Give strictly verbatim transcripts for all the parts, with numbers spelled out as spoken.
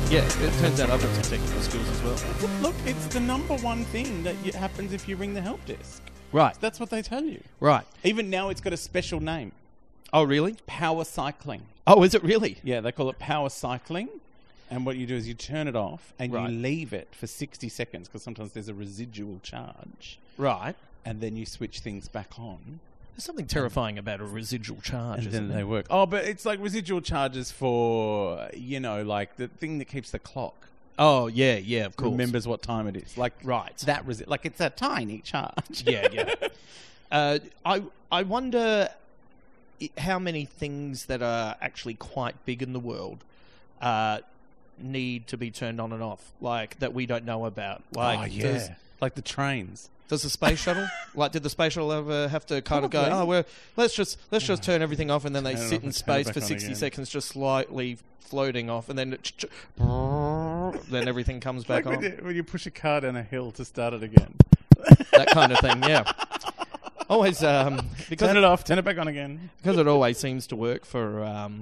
Yeah, it turns out I've got some technical skills as well. Look, it's the number one thing that y- happens if you ring the help desk. Right. That's what they tell you. Right. Even now it's got a special name. Oh, really? Power cycling. Oh, is it really? Yeah, they call it power cycling. And what you do is you turn it off and Right. you leave it for sixty seconds because sometimes there's a residual charge. Right. And then you switch things back on. There's something terrifying about a residual charge, And isn't then there? they work. Oh, but it's like residual charges for, you know, like the thing that keeps the clock. Oh, yeah, yeah, of course. Remembers what time it is. Like, Right. that resi- like it's a tiny charge. Yeah, yeah. Uh, I I wonder i- how many things that are actually quite big in the world uh, need to be turned on and off, like that we don't know about. Like, oh, yeah. does, Like the trains. does the space shuttle, like, did the space shuttle ever have to kind of Probably. go? Oh, well, let's just let's just turn everything off, and then they Turn it sit off in and turn it space back for on sixty again. seconds, just slightly floating off, and then it ch- ch- then everything comes back Like on. when you, when you push a car down a hill to start it again. That kind of thing. Yeah. Always um, because Turn it off, turn it back on again. because it always seems to work for um,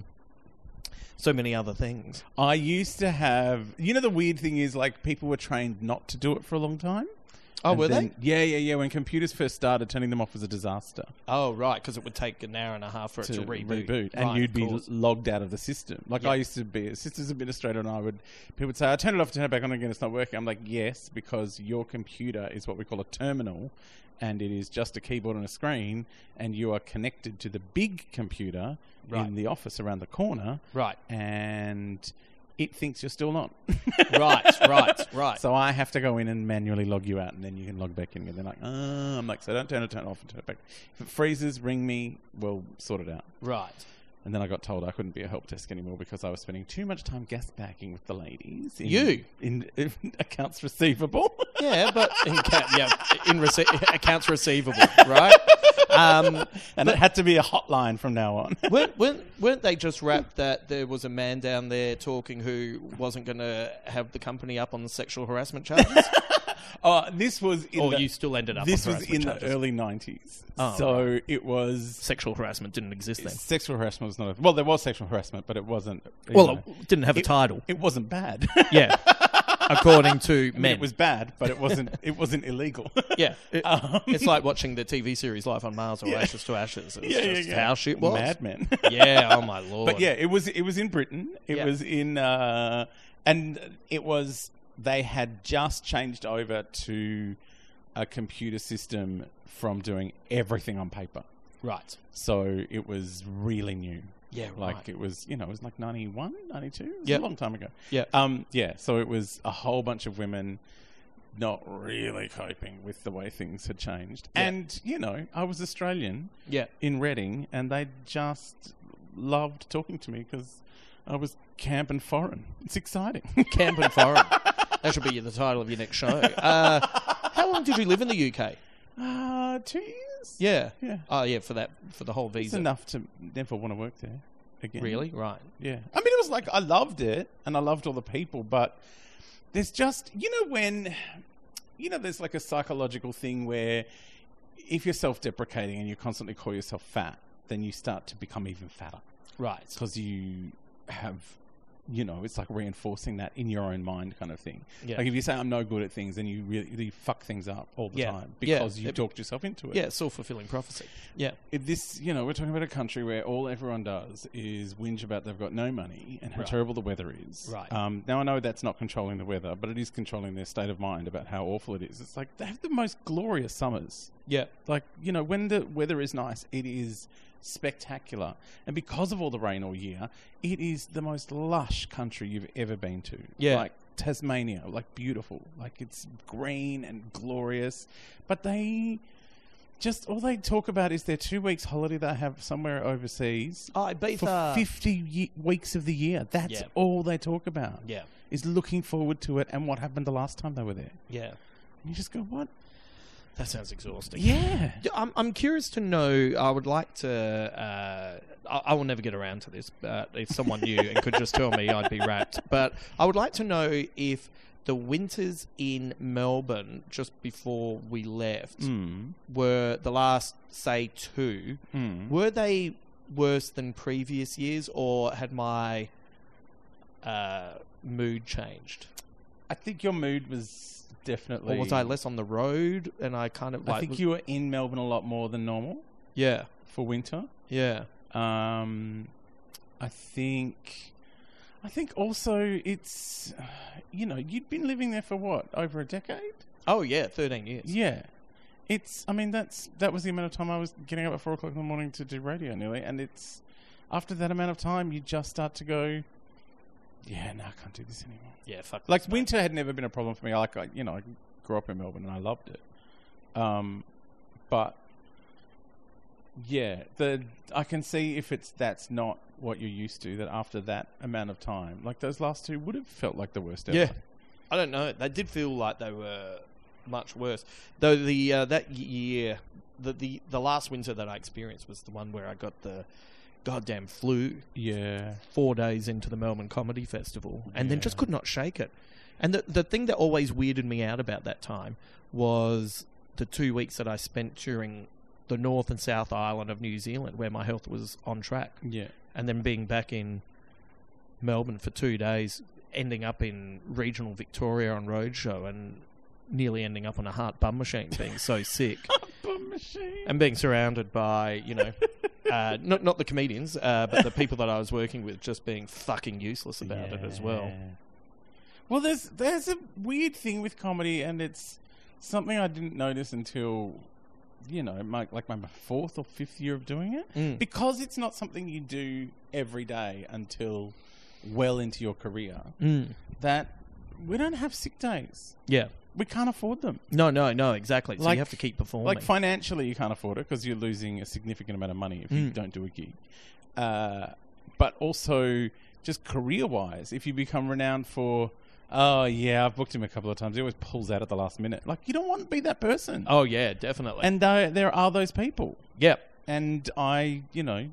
so many other things. I used to have, you know, the weird thing is like people were trained not to do it for a long time. Oh, And were then- they? Yeah, yeah, yeah. When computers first started, turning them off was a disaster. Oh, right, because it would take an hour and a half for it to, reboot. and Right, you'd of be course. logged out of the system. Like Yeah. I used to be a systems administrator, and I would people would say, "I turn it off, turn it back on again. It's not working." I'm like, "Yes, because your computer is what we call a terminal, and it is just a keyboard and a screen, and you are connected to the big computer Right. in the office around the corner, Right, and it thinks you're still on." right, right, right. So I have to go in and manually log you out, and then you can log back in. And they're like, "Oh," I'm like, "So don't turn it, turn it off, and turn it back. If it freezes, ring me. We'll sort it out." Right. And then I got told I couldn't be a help desk anymore because I was spending too much time gas backing with the ladies. In, You? in, in accounts receivable. Yeah, but in ca- yeah, in rece- accounts receivable, right? Um, And it had to be a hotline from now on. weren't, weren't, weren't they just wrapped that there was a man down there talking who wasn't going to have the company up on the sexual harassment charges? Oh, this was in Or the, you still ended up This on was harassment in charges? the early nineties. Oh, so it was Sexual harassment didn't exist then. sexual harassment was not a, well, there was sexual harassment, but it wasn't. you Well, know, it didn't have a it- title. It wasn't bad. Yeah, according to I mean, men. it was bad, but it wasn't. It wasn't illegal. Yeah, It- Um, it's like watching the T V series Life on Mars or Yeah. Ashes to Ashes. It's yeah, yeah, just yeah. how shit was. Mad Men. Yeah, oh my lord. But yeah, it was it was in Britain. It Yeah. was in uh, and it was they had just changed over to a computer system from doing everything on paper. Right. So it was really new. Yeah, Like right. it was, you know, it was like ninety-one, ninety-two. It was Yeah. a long time ago. Yeah. Um, yeah, so it was a whole bunch of women not really coping with the way things had changed. Yeah. And, you know, I was Australian Yeah. in Reading, and they just loved talking to me because I was camp and foreign. It's exciting. Camp and Foreign. That should be the title of your next show. Uh, how long did you live in the U K? uh, two years? Yeah. Yeah. Oh, yeah, for that, for the whole It's visa. enough to never want to work there again. Really? Right. Yeah. I mean, it was like, I loved it, and I loved all the people, but there's just, you know, when, you know, there's like a psychological thing where if you're self-deprecating and you constantly call yourself fat, then you start to become even fatter. Right. Because you have, you know, it's like reinforcing that in your own mind kind of thing. Yeah. Like if you say I'm no good at things, then you really you fuck things up all the Yeah. time Yeah. because you It- talked yourself into it. Yeah, self-fulfilling prophecy. Yeah. If this, you know, we're talking about a country where all everyone does is whinge about they've got no money and how Right. terrible the weather is. Right. Um, now I know that's not controlling the weather, but it is controlling their state of mind about how awful it is. It's like they have the most glorious summers. Yeah. Like, you know, when the weather is nice, it is spectacular. And because of all the rain all year, it is the most lush country you've ever been to. Yeah. Like Tasmania, like beautiful. Like it's green and glorious. But they just, all they talk about is their two weeks holiday they have somewhere overseas Oh, Ibiza. for fifty ye- weeks of the year. That's Yeah. all they talk about. Yeah. Is looking forward to it and what happened the last time they were there. Yeah. And you just go, what? That sounds exhausting. Yeah. Yeah, I'm, I'm curious to know. I would like to. Uh, I, I will never get around to this, but if someone knew and could just tell me, I'd be wrapped. But I would like to know if the winters in Melbourne just before we left Mm. were the last, say, two. Mm. Were they worse than previous years, or had my uh, mood changed? I think your mood was definitely... Or was I less on the road and I kind of like... I think was, you were in Melbourne a lot more than normal Yeah. for winter. Yeah. Um, I think... I think also it's... You know, you'd been living there for what? Over a decade? Oh, yeah, thirteen years. Yeah. It's... I mean, that's that was the amount of time I was getting up at four o'clock in the morning to do radio nearly. And it's... After that amount of time, you just start to go... Yeah, no, I can't do this anymore. Yeah, fuck Like, this, mate. winter had never been a problem for me. I Like, I, you know, I grew up in Melbourne and I loved it. Um, but, yeah, the I can see if it's that's not what you're used to, that after that amount of time, like those last two would have felt like the worst ever. Yeah. I don't know. They did feel like they were much worse. Though the uh, that year, the, the, the last winter that I experienced was the one where I got the goddamn flu Yeah. four days into the Melbourne Comedy Festival and then Yeah. just could not shake it. And the the thing that always weirded me out about that time was the two weeks that I spent touring the North and South Island of New Zealand where my health was on track. Yeah. And then being back in Melbourne for two days, ending up in regional Victoria on roadshow and nearly ending up on a heart bum machine, being so sick. Bum machine. And being surrounded by, you know, uh, not not the comedians, uh, but the people that I was working with just being fucking useless about it as well. Yeah. Well, there's there's a weird thing with comedy, and it's something I didn't notice until, you know, my, like my fourth or fifth year of doing it. Mm. Because it's not something you do every day until well into your career, Mm. that we don't have sick days. Yeah. We can't afford them. No, no, no, exactly. So Like- you have to keep performing. Like, financially, you can't afford it because you're losing a significant amount of money if you Mm. don't do a gig. Uh, but also, just career-wise, if you become renowned for, oh, yeah, I've booked him a couple of times, he always pulls out at the last minute. Like, you don't want to be that person. Oh, yeah, definitely. And there, there are those people. yeah. And I, you know,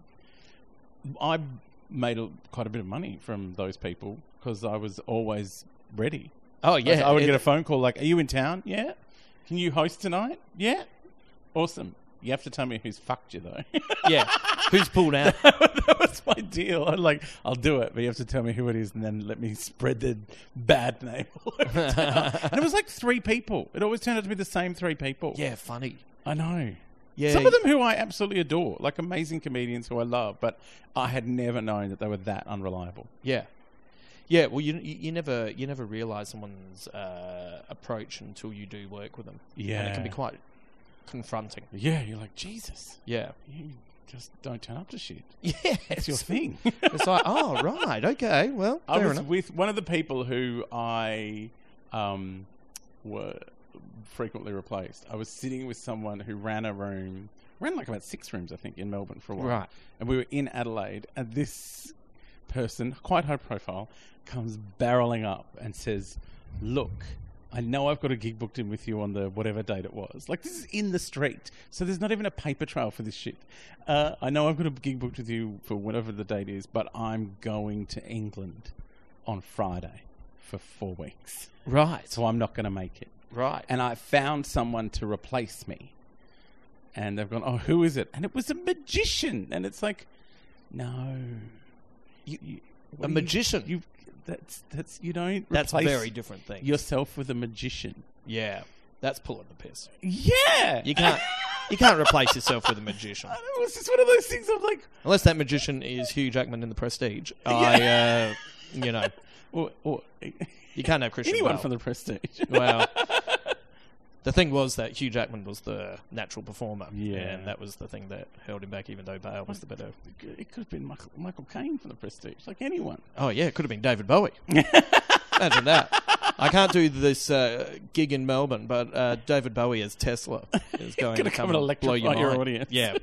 I made a, quite a bit of money from those people because I was always ready. Oh, yeah. Like, I would it- get a phone call like, are you in town? Yeah. Can you host tonight? Yeah. Awesome. You have to tell me who's fucked you, though. yeah. Who's pulled out? That was my deal. I'm like, I'll do it, but you have to tell me who it is and then let me spread the bad name all over town. And it was like three people. It always turned out to be the same three people. Yeah, funny. I know. Yeah. Some of them who I absolutely adore, like amazing comedians who I love, but I had never known that they were that unreliable. Yeah. Yeah, well, you you, you never you never realise someone's uh, approach until you do work with them. Yeah. And it can be quite confronting. Yeah, you're like, Jesus, Yeah. you just don't turn up to shit. Yeah. It's your thing. It's like, oh, right, okay, well, I fair was enough. with one of the people who I um, were frequently replaced. I was sitting with someone who ran a room, ran like about six rooms, I think, in Melbourne for a while. Right. And we were in Adelaide, and this person, quite high profile, comes barreling up and says, look, I know I've got a gig booked in with you on the whatever date it was. Like, this is in the street, so there's not even a paper trail for this shit. Uh, I know I've got a gig booked with you for whatever the date is, but I'm going to England on Friday for four weeks. Right. So I'm not going to make it. Right. And I found someone to replace me. And they've gone, oh, who is it? And it was a magician. And it's like, no. You, you, what A do you- magician? You, that's, that's, you don't That's a replace very different thing. yourself with a magician. Yeah. That's pulling the piss. Yeah. You can't you can't replace yourself with a magician. It was just one of those things. I'm like, Unless that magician is Hugh Jackman in The Prestige. I, uh, you know, or, or you can't have Christian anyone Bale. from the Prestige. Well, the thing was that Hugh Jackman was the natural performer. Yeah. And that was the thing that held him back, even though Bale was the better. It could have been Michael, Michael Caine from the Prestige, like anyone. Oh, yeah, it could have been David Bowie. Imagine that. I can't do this uh, gig in Melbourne, but uh, David Bowie as Tesla is going Gonna to come come and and blow your, electrify your mind. audience. Yeah.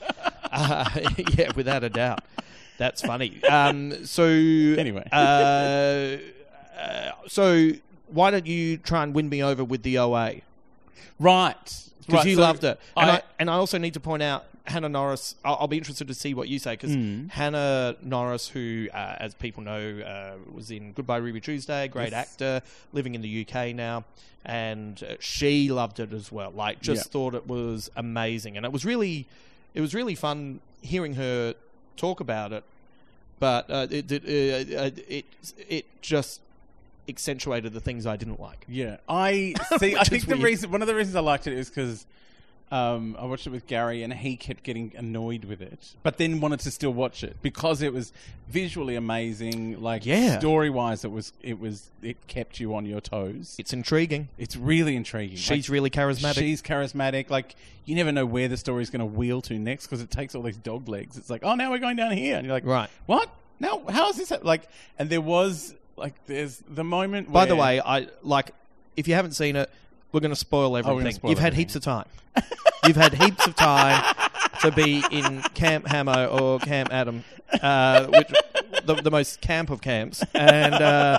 Uh, yeah, without a doubt. That's funny. Um, so Anyway. uh, uh, so why don't you try and win me over with the O A? Right. Because Right, you so loved it. And I, I- and I also need to point out Hannah Norris. I'll, I'll be interested to see what you say because Mm. Hannah Norris, who, uh, as people know, uh, was in Goodbye Ruby Tuesday, great Yes. actor, living in the U K now, and uh, she loved it as well. Like, just Yeah. thought it was amazing, and it was really, it was really fun hearing her talk about it. But uh, it, it, uh, it, it, it just accentuated the things I didn't like. Yeah, I see. I Which think is the weird. reason, one of the reasons I liked it is because um, I watched it with Gary, and he kept getting annoyed with it, but then wanted to still watch it because it was visually amazing. Like, Yeah. story wise, it was it was it kept you on your toes. It's intriguing. It's really intriguing. She's Like, really charismatic. She's charismatic. Like, you never know where the story's going to wheel to next because it takes all these dog legs. It's like, oh, now we're going down here, and you're like, Right. what? Now, how is this hap-" like? And there was like, there's the moment. By where, the way, I like if you haven't seen it, we're going to spoil everything. gonna spoil You've had everything. heaps of time. You've had heaps of time to be in Camp Hamo or Camp Adam, uh, which the, the most camp of camps, and uh,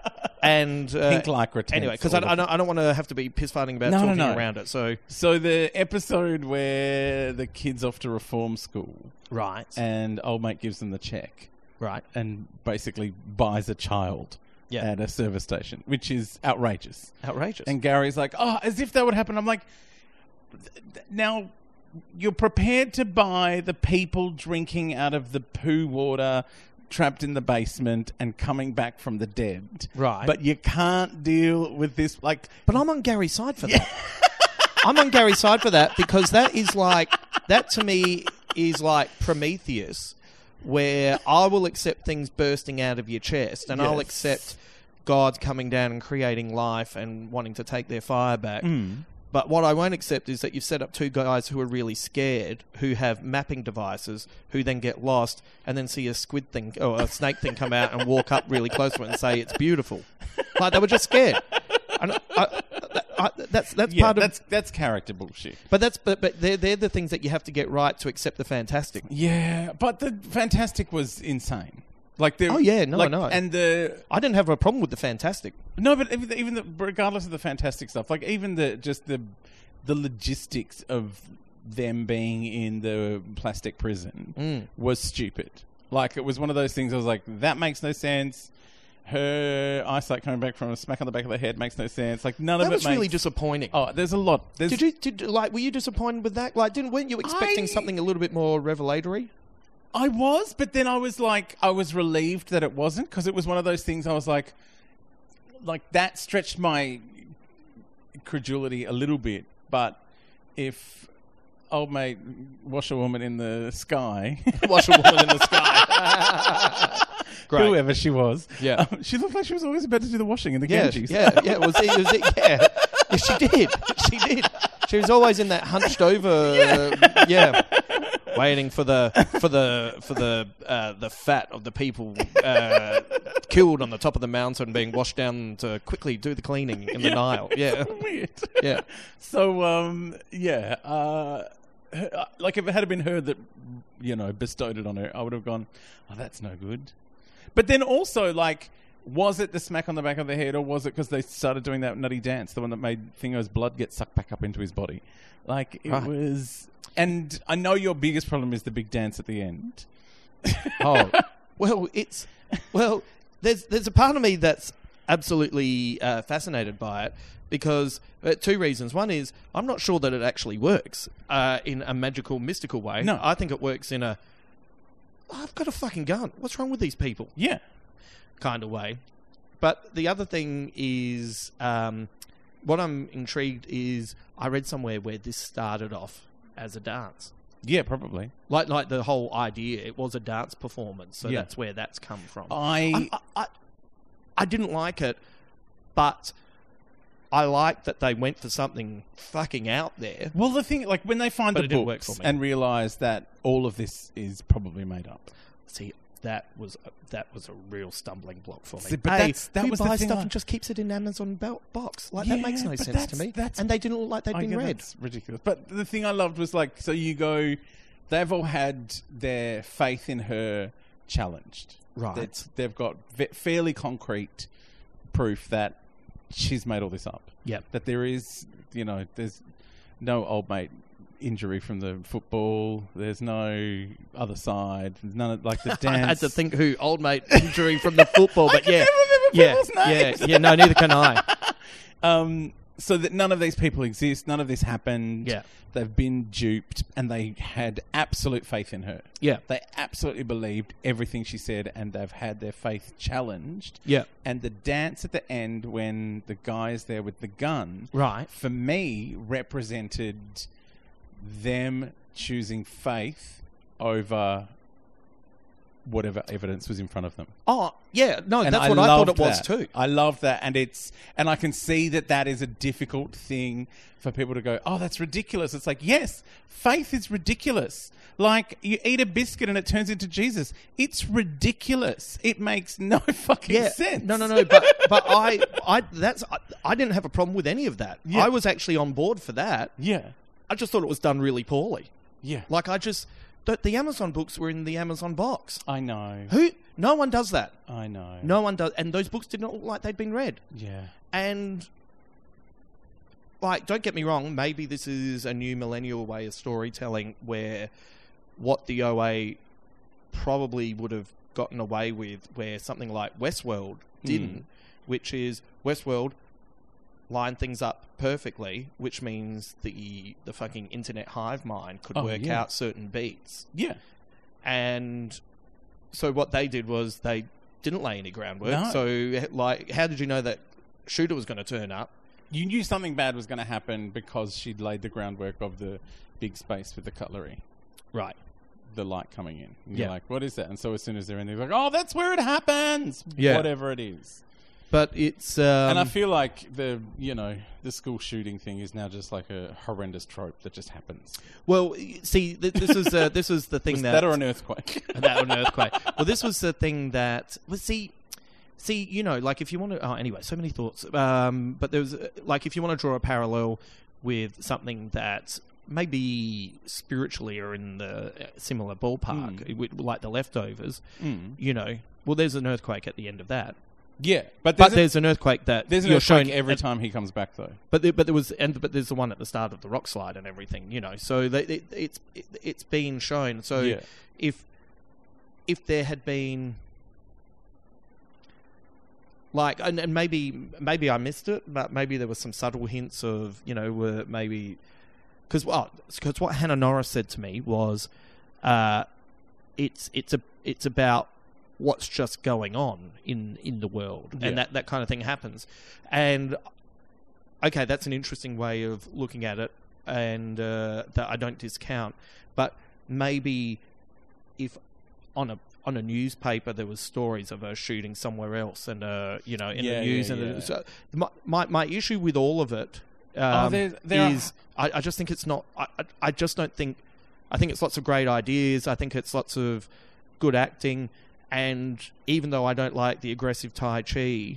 and uh, Pink lycra tents, anyway, because I, all I of don't, I don't want to have to be piss farting about No, no, talking no. around it. So So the episode where the kid's off to reform school right, and old mate gives them the check right, and basically buys a child Yeah. at a service station, which is outrageous. outrageous. And Gary's like, oh, as if that would happen. I'm like, th- th- now you're prepared to buy the people drinking out of the poo water trapped in the basement and coming back from the dead. Right. But you can't deal with this, like... But I'm on Gary's side for that. I'm on Gary's side for that because that is like, that to me is like Prometheus, where I will accept things bursting out of your chest and I'll Yes. accept God coming down and creating life and wanting to take their fire back. Mm. But what I won't accept is that you've set up two guys who are really scared, who have mapping devices, who then get lost and then see a squid thing or a snake thing come out and walk up really close to it and say it's beautiful. Like they were just scared. And I, I, that's that's Yeah, part of. that's, that's character bullshit. But that's but but they're they're the things that you have to get right to accept the fantastic. Yeah, but the Fantastic was insane. Like the Oh, yeah, no, like, no. and the I didn't have a problem with the fantastic. no, but even the, even the, regardless of the Fantastic stuff, like even the just the the logistics of them being in the plastic prison Mm. was stupid. Like it was one of those things. I was like, that makes no sense. Her eyesight coming back from a smack on the back of the head makes no sense. Like none That of it was really makes. disappointing. Oh, there's a lot. There's, Did you did like were you disappointed with that? Like, didn't weren't you expecting I- something a little bit more revelatory? I was, but then I was like, I was relieved that it wasn't because it was one of those things. I was like, like that stretched my credulity a little bit. But if old mate wash a woman in the sky, Wash a woman in the sky. Great. whoever she was, Yeah. um, she looked like she was always about to do the washing in the Yeah, Ganges. yeah, yeah. It was, it was, it, yeah. yeah, she did. She did. She was always in that hunched over, yeah, yeah waiting for the for the for the uh, the fat of the people uh, killed on the top of the mountain being washed down to quickly do the cleaning in the Yeah. Nile. Yeah, Weird. yeah. So, um, yeah, uh, her- like if it had been her that, you know, bestowed it on her, I would have gone, oh, that's no good. But then also, like, was it the smack on the back of the head, or was it because they started doing that nutty dance, the one that made Thingo's blood get sucked back up into his body? Like, it Right. was... And I know your biggest problem is the big dance at the end. Oh, well, it's well. There's there's a part of me that's absolutely uh, fascinated by it because uh, two reasons. One is I'm not sure that it actually works uh, in a magical, mystical way. No. I think it works in a "Oh, I've got a fucking gun. What's wrong with these people? Yeah. Kind of way. But the other thing is, um, what I'm intrigued is I read somewhere where this started off as a dance. Yeah, probably. Like, like the whole idea, it was a dance performance, so Yeah. that's where that's come from. I... I, I, I didn't like it, but I like that they went for something fucking out there. Well, the thing, like, when they find But the it didn't work books for me. and realise that all of this is probably made up. See, that was a, that was a real stumbling block for me. See, but hey, that's- that who was the buys thing stuff I- and just keeps it in Amazon belt box? Like Yeah, that makes no but sense to that's- me. that's- And they didn't look like they'd I been get read. That's ridiculous. But the thing I loved was like, so you go, they've all had their faith in her challenged. Right. That's, they've got ve- fairly concrete proof that she's made all this up. Yep. That there is, you know, there's no old mate injury from the football. There's no other side. There's none of like the dance. I had to think who old mate injury from the football, I but can yeah, never remember yeah, people's yeah, names. yeah. No, neither can I. Um, so that none of these people exist, none of this happened. Yeah. They've been duped, and they had absolute faith in her. Yeah. They absolutely believed everything she said, and they've had their faith challenged. Yeah. And the dance at the end when the guy is there with the gun, Right. for me, represented them choosing faith over whatever evidence was in front of them. Oh, yeah. No, And that's I what I thought loved it was that. too. I love that, and it's and I can see that that is a difficult thing for people to go, oh, that's ridiculous. It's like, yes, faith is ridiculous. Like, you eat a biscuit and it turns into Jesus. It's ridiculous. It makes no fucking Yeah. sense. No, no, no. But but I I that's I, I didn't have a problem with any of that. Yeah. I was actually on board for that. Yeah, I just thought it was done really poorly. yeah. Like I just the, the Amazon books were in the Amazon box. I know. Who? No one does that. I know. No one does, and those books did not look like they'd been read. Yeah. And like, don't get me wrong. Maybe this is a new millennial way of storytelling, where what the O A probably would have gotten away with, where something like Westworld didn't, Mm. which is Westworld line things up perfectly, which means the the fucking internet hive mind could Oh, work yeah. out certain beats. Yeah. And so what they did was they didn't lay any groundwork. No. So, like, how did you know that Shooter was going to turn up? You knew something bad was going to happen because she'd laid the groundwork of the big space with the cutlery. Right. The light coming in. And Yeah. You're like, what is that? And so as soon as they're in, they're like, oh, that's where it happens. Yeah. Whatever it is. But it's... Um, and I feel like the, you know, the school shooting thing is now just like a horrendous trope that just happens. well, see, th- this is uh, this is the thing Was that... that or an earthquake? that or an earthquake. Well, this was the thing that... Well, see... See, you know, like if you want to... Oh, anyway, so many thoughts. Um, but there was... uh, Like, if you want to draw a parallel with something that maybe spiritually are in the uh, similar ballpark, Mm. with, like The Leftovers, Mm. you know, well, there's an earthquake at the end of that. Yeah. But But there's, there's an earthquake that a, there's an you're earthquake shown every at- time he comes back, though. But there, but there was and but there's the one at the start of the rock slide and everything, you know. So they, it, it's it, it's been shown. So Yeah. if if there had been like and, and maybe maybe I missed it, but maybe there was some subtle hints of, you know, were maybe because well, because what Hannah Norris said to me was, uh, it's it's a it's about what's just going on in, in the world, Yeah. and that, that kind of thing happens. And okay, that's an interesting way of looking at it, and uh, that I don't discount. But maybe if on a on a newspaper there was stories of her shooting somewhere else, and uh, you know, in Yeah, the news, yeah, and yeah. so my, my my issue with all of it um, there- there are- is I, I just think it's not. I, I I just don't think. I think it's lots of great ideas. I think it's lots of good acting. And even though I don't like the aggressive Tai Chi,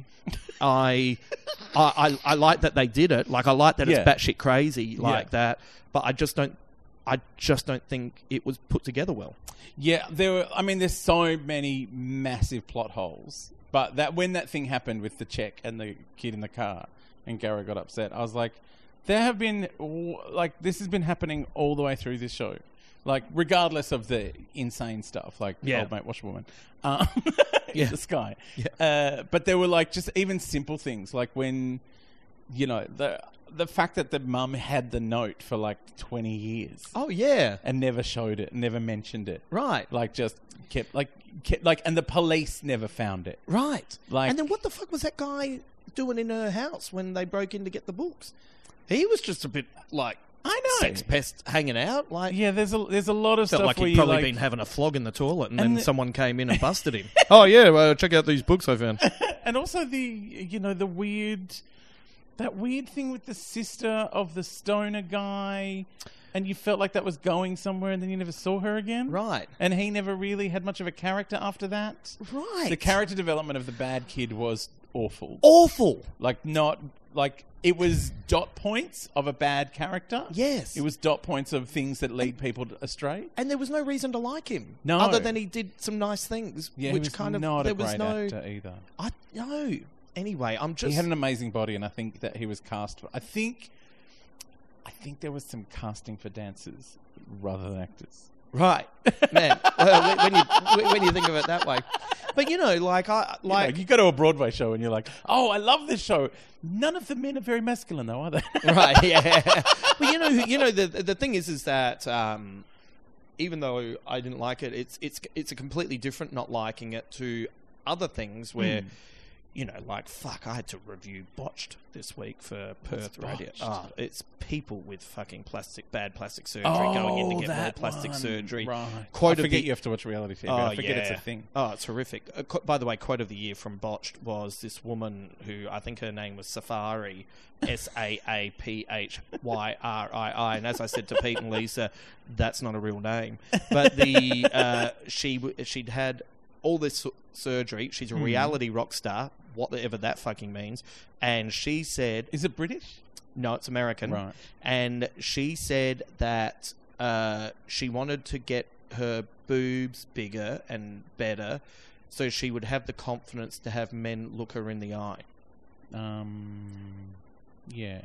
I, I, I, I like that they did it. Like I like that Yeah. it's batshit crazy like Yeah. that. But I just don't, I just don't think it was put together well. Yeah, there were. I mean, there's so many massive plot holes. But that when that thing happened with the Czech and the kid in the car, and Gara got upset, I was like, there have been like this has been happening all the way through this show. Like, regardless of the insane stuff, like Yeah. Old Mate Washerwoman, um, Yeah. in the sky. Yeah. Uh, but there were like just even simple things, like when, you know, the the fact that the mum had the note for like twenty years Oh yeah, and never showed it, never mentioned it, right, like just kept like kept like, and the police never found it. right. Like- and then what the fuck was that guy doing in her house when they broke in to get the books? He was just a bit like I know. sex pest hanging out. Like Yeah, there's a there's a lot of felt stuff like where he'd you probably like, been having a flog in the toilet, and, And then the- someone came in and busted him. Oh yeah, well, check out these books I found. and also the you know the weird that weird thing with the sister of the stoner guy, and you felt like that was going somewhere, and then you never saw her again. Right, And he never really had much of a character after that. right. The character development of the bad kid was awful. awful. Like not like it was dot points of a bad character. Yes. It was dot points of things that lead people astray. And there was no reason to like him, No. other than he did some nice things, Yeah, he which was kind of not there a was great no. actor either. I no. Anyway, I'm just. He had an amazing body, and I think that he was cast. For, I think, I think there was some casting for dancers rather than actors. Right, man. Well, when, when you when you think of it that way, but you know, like I You like know, you go to a Broadway show and you're like, oh, I love this show. None of the men are very masculine, though, are they? right, yeah. But you know, you know, the the thing is, is that um, even though I didn't like it, it's it's it's a completely different not liking it to other things where. Mm. You know, like, fuck, I had to review Botched this week for Perth What's Radio. Botched? Oh, it's people with fucking plastic, bad plastic surgery Oh, going in to get more that plastic one. surgery. Right. Quote I of forget the- you have to watch reality T V. Oh, I forget yeah. it's a thing. Oh, it's horrific. Uh, qu- by the way, quote of the year from Botched was this woman who, I think her name was Safari, S A A P H Y R I I. And as I said to Pete and Lisa, that's not a real name. But the uh, she w- she'd had all this su- surgery. She's a Hmm. reality rock star, whatever that fucking means. And she said, Is it British? no, it's American. Right. And she said that uh, she wanted to get her boobs bigger and better so she would have the confidence to have men look her in the eye. Um, yeah.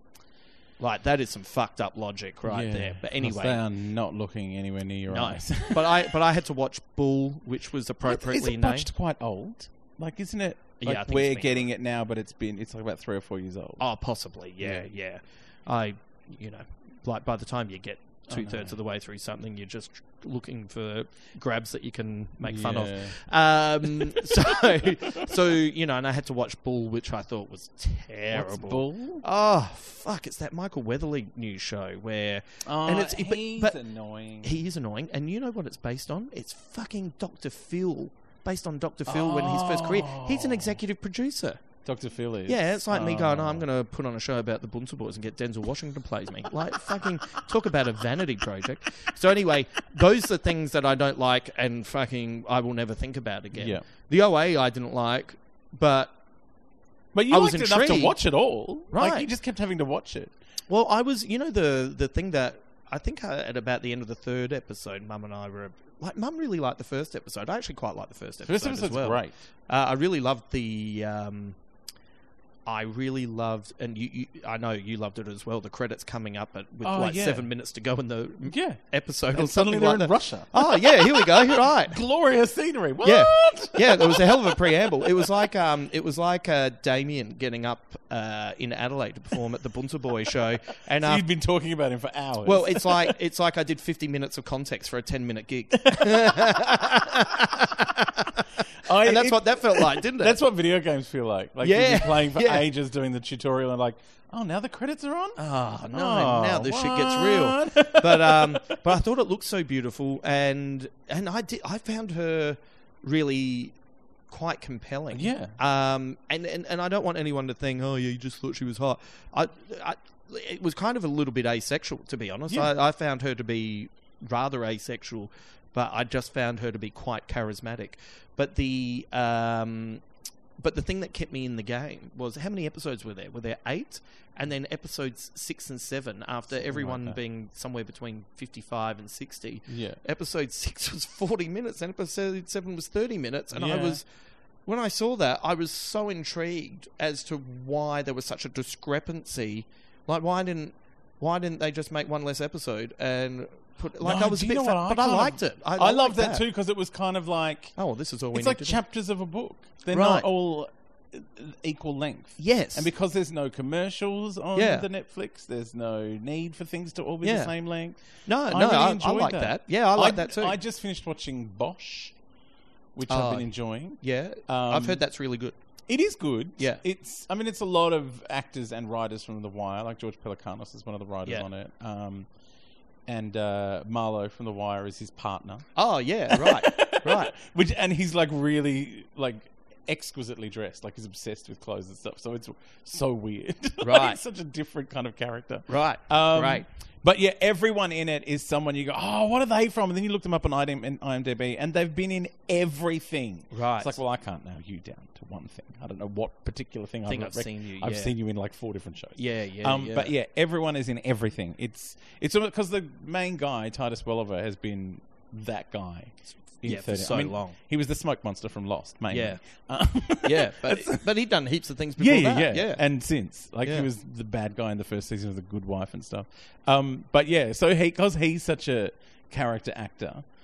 Like, that is some fucked up logic right Yeah. there. But 'Cause anyway. they are not looking anywhere near your No. eyes. but I but I had to watch Bull, which was appropriately Is named. Botched quite old? Like, isn't it? Yeah, Like I think we're it's been- getting it now, but it's been it's like about three or four years old. Oh, possibly, yeah, yeah. I, you know, like by the time you get two thirds no. of the way through something, you're just looking for grabs that you can make fun of. Yeah. Um, so, so you know, and I had to watch Bull, which I thought was terrible. What's Bull? Oh fuck! It's that Michael Weatherly news show where, Oh, and it's but- he's but annoying. he is annoying, and you know what it's based on? It's fucking Doctor Phil, based on Doctor Phil when his first career. He's an Oh. executive producer. Doctor Phil is. Yeah, it's like me going, oh, Oh. I'm going to put on a show about the Bunsen Boys and get Denzel Washington plays me. Like, fucking talk about a vanity project. So anyway, those are things that I don't like and fucking I will never think about again. Yeah. The O A I didn't like, but, But you I was liked enough to intrigued. watch it all. Like, Right. you just kept having to watch it. well, I was, you know, the the thing that I think I, at about the end of the third episode, Mum and I were, like, Mum really liked the first episode. I actually quite liked the first episode First episode's as well. great. Uh, I really loved the. Um, I really loved, and you, you, I know you loved it as well. The credits coming up at, with Oh, like yeah. seven minutes to go in the Yeah. episode, or And suddenly something they're like in that. Russia. Oh yeah, here we go. You're right. Glorious scenery. What? Yeah, yeah. There was a hell of a preamble. It was like, um, it was like uh, Damien getting up uh, in Adelaide to perform at the Bunter Boy show, and So uh, you'd been talking about him for hours. well, it's like it's like I did fifty minutes of context for a ten minute gig, I, and that's it- what that felt like, didn't it? That's what video games feel like. Like Yeah, you've been playing for yeah. ages doing the tutorial and like, oh, now the credits are on? Oh no! Oh, now this shit gets what? real. But um, but I thought it looked so beautiful, and and I did. I found her really quite compelling. Yeah. Um, and, and and I don't want anyone to think, oh yeah, you just thought she was hot. I, I it was kind of a little bit asexual, to be honest. Yeah. I, I found her to be rather asexual, but I just found her to be quite charismatic. But the um. But the thing that kept me in the game was how many episodes were there? Were there eight? And then episodes six and seven, after Something everyone like that. being somewhere between fifty-five and sixty, Yeah. episode six was forty minutes and episode seven was thirty minutes. And I Yeah. was, when I saw that, I was so intrigued as to why there was such a discrepancy. Like, why didn't, why didn't they just make one less episode and put, like, No, I was do a you bit, know fa- what I but I kind of- liked it. I, I, I love liked that too because it was kind of like, Oh, well, this is all we it's need like to do. chapters of a book. They're Right. not all uh, equal length. Yes. And because there's no commercials on Yeah. the Netflix, there's no need for things to all be Yeah. the same length. no, I no, really I, I enjoyed like that. that. Yeah, I like that too. I just finished watching Bosch, which Oh, I've been enjoying. yeah, Um, I've heard that's really good. It is good. Yeah. It's, I mean, it's a lot of actors and writers from The Wire, like George Pelecanos is one of the writers Yeah. on it. Um, and uh, Marlowe from The Wire is his partner. Oh, yeah, right, right. Which, and he's like really, like, exquisitely dressed. Like, he's obsessed with clothes and stuff. So it's so weird. Like, Right. it's such a different kind of character. Right, Um, right. But yeah, everyone in it is someone you go, oh, what are they from? And then you look them up on I M D B, and they've been in everything. Right. It's like, well, I can't narrow you down to one thing. I don't know what particular thing, Thing I've, I've rec- seen you, I've yeah. seen you in like four different shows. Yeah, yeah, Um, yeah. But yeah, everyone is in everything. It's it's because the main guy, Titus Welliver, has been that guy. in Yeah, for thirty so I mean, long. He was the smoke monster from Lost, mainly. Yeah. Um, Yeah, but but he'd done heaps of things yeah, before yeah, that. yeah, yeah. And since, like, Yeah. he was the bad guy in the first season of The Good Wife and stuff. Um, but yeah, so he because he's such a character actor,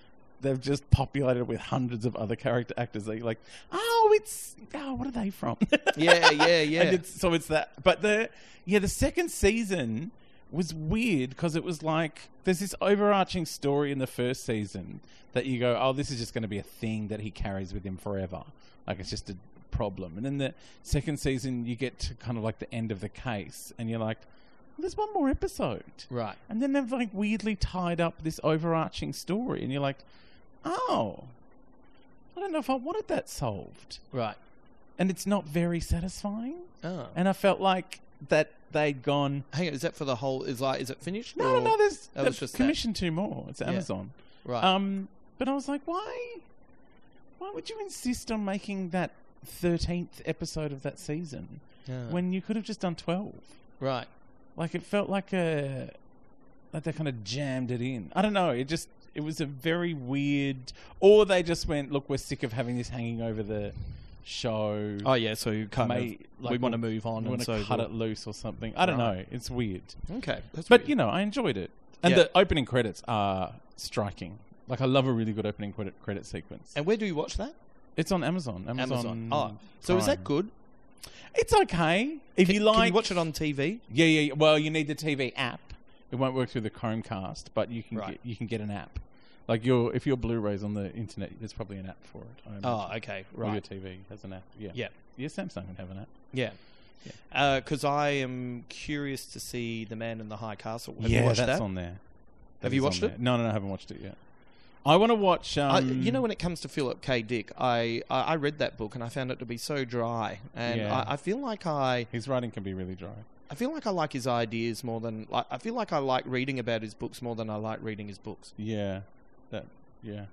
they've just populated it with hundreds of other character actors. They like, oh, it's oh, what are they from? Yeah, yeah, yeah. And it's, so it's that. But the yeah, the second season was weird because it was like there's this overarching story in the first season that you go, oh, this is just going to be a thing that he carries with him forever. Like it's just a problem. And then the second season, you get to kind of like the end of the case, and you're like, well, there's one more episode, Right. and then they've like weirdly tied up this overarching story, and you're like, oh, I don't know if I wanted that solved. Right. And it's not very satisfying. Oh. And I felt like that they'd gone, Hang on, is that for the whole? Is like, is it finished? no, or- no, no, there's that was they've just that. commissioned two more. It's Yeah. Amazon. Right. Um, but I was like, why? Why would you insist on making that thirteenth episode of that season Yeah. when you could have just done twelve? Right. Like it felt like a like they kind of jammed it in. I don't know. It just it was a very weird. Or they just went, look, we're sick of having this hanging over the show. Oh yeah. So you kind May- of like, we want to we'll- move on, we and want so to cut we'll- it loose or something. I don't Right. know. It's weird. Okay. That's But weird. you know, I enjoyed it, and Yeah. the opening credits are striking. Like I love a really good opening credit credit sequence. And where do you watch that? It's on Amazon. Amazon. Amazon. Oh, so is that Prime. good? It's okay if Can, you like. can you watch it on T V? Yeah, yeah, yeah. Well, you need the T V app. It won't work through the Chromecast, but you can Right. get, you can get an app. Like your if your Blu-ray's on the internet, there's probably an app for it. I Oh, imagine. okay. Or your Right. T V has an app. Yeah. Yeah. Yeah, Samsung can have an app. Yeah. Yeah. Because I am curious to see The Man in the High Castle. Have yeah, you watched that's that? on there. That Have you is on watched there. it? No, no, no, I haven't watched it yet. I want to watch. Um, I, you know, when it comes to Philip K. Dick, I, I, I read that book and I found it to be so dry, and Yeah. I, I feel like I his writing can be really dry. I feel like I like his ideas more than like I feel like I like reading about his books more than I like reading his books. Yeah, that. Yeah.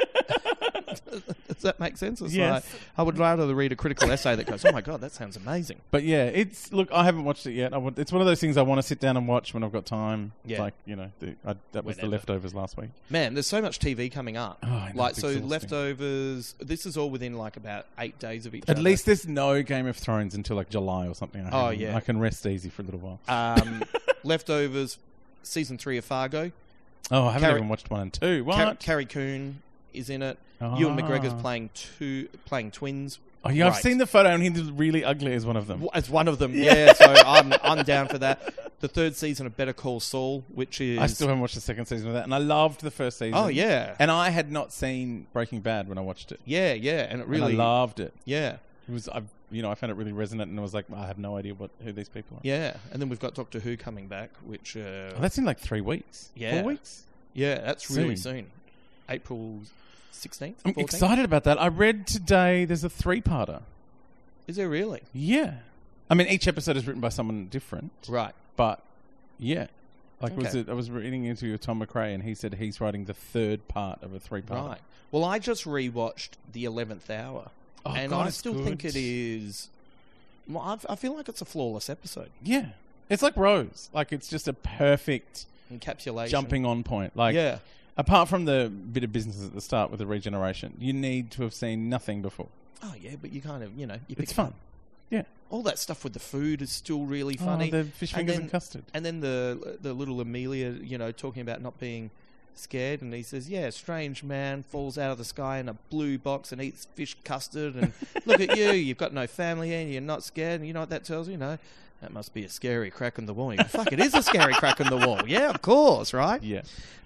Does that make sense? It's Yes. like, I would rather read a critical essay that goes, "Oh my god, that sounds amazing." But yeah, it's look. I haven't watched it yet. I want, it's one of those things I want to sit down and watch when I've got time. It's Yeah. like you know, the, I, that was Whenever. the leftovers last week. Man, there's so much T V coming up. Oh, I know, like it's so, exhausting. leftovers. This is all within like about eight days of each At other. least there's no Game of Thrones until like July or something. I Oh, can- yeah. I can rest easy for a little while. Um, leftovers, season three of Fargo. Oh, I haven't Carrie- even watched one and two. What? Car- Carrie Coon is in it. Ewan McGregor's Ah. playing two, playing twins. Oh yeah, I've Right. seen the photo and he's really ugly as one of them. W- As one of them, yeah. so I'm I'm down for that. The third season of Better Call Saul, which is I still haven't watched the second season of that, and I loved the first season. oh yeah, And I had not seen Breaking Bad when I watched it. yeah, yeah, and it really, and I loved it. yeah, It was, I, you know, I found it really resonant, and I was like, I have no idea what who these people are. yeah. And then we've got Doctor Who coming back, which uh, Oh, that's in like three weeks. Yeah. Four weeks. yeah, that's really soon. soon, April sixteenth. I'm excited about that. I read today there's a three-parter. Is there really? Yeah. I mean, each episode is written by someone different, Right. but yeah. Like, was Okay. it, I was reading an interview with Tom McRae, and he said he's writing the third part of a three-parter. Right. Well, I just rewatched The Eleventh Hour, Oh, and God, I it's still good. think it is. Well, I've, I feel like it's a flawless episode. Yeah. It's like Rose. Like, it's just a perfect Encapsulation. jumping on point. Like, yeah. apart from the bit of business at the start with the regeneration, you need to have seen nothing before. Oh yeah, but you kind of, you know, you It's pick fun. up- Yeah. All that stuff with the food is still really funny. Oh, the fish And fingers then- and custard. And then the the little Amelia, you know, talking about not being scared, and he says, "Yeah, a strange man falls out of the sky in a blue box and eats fish custard, and look at you, you've got no family and you're not scared." And you know what that tells you? No, that must be a scary crack in the wall. You go, fuck, it is a scary crack in the wall. Yeah, of course, right? Yeah.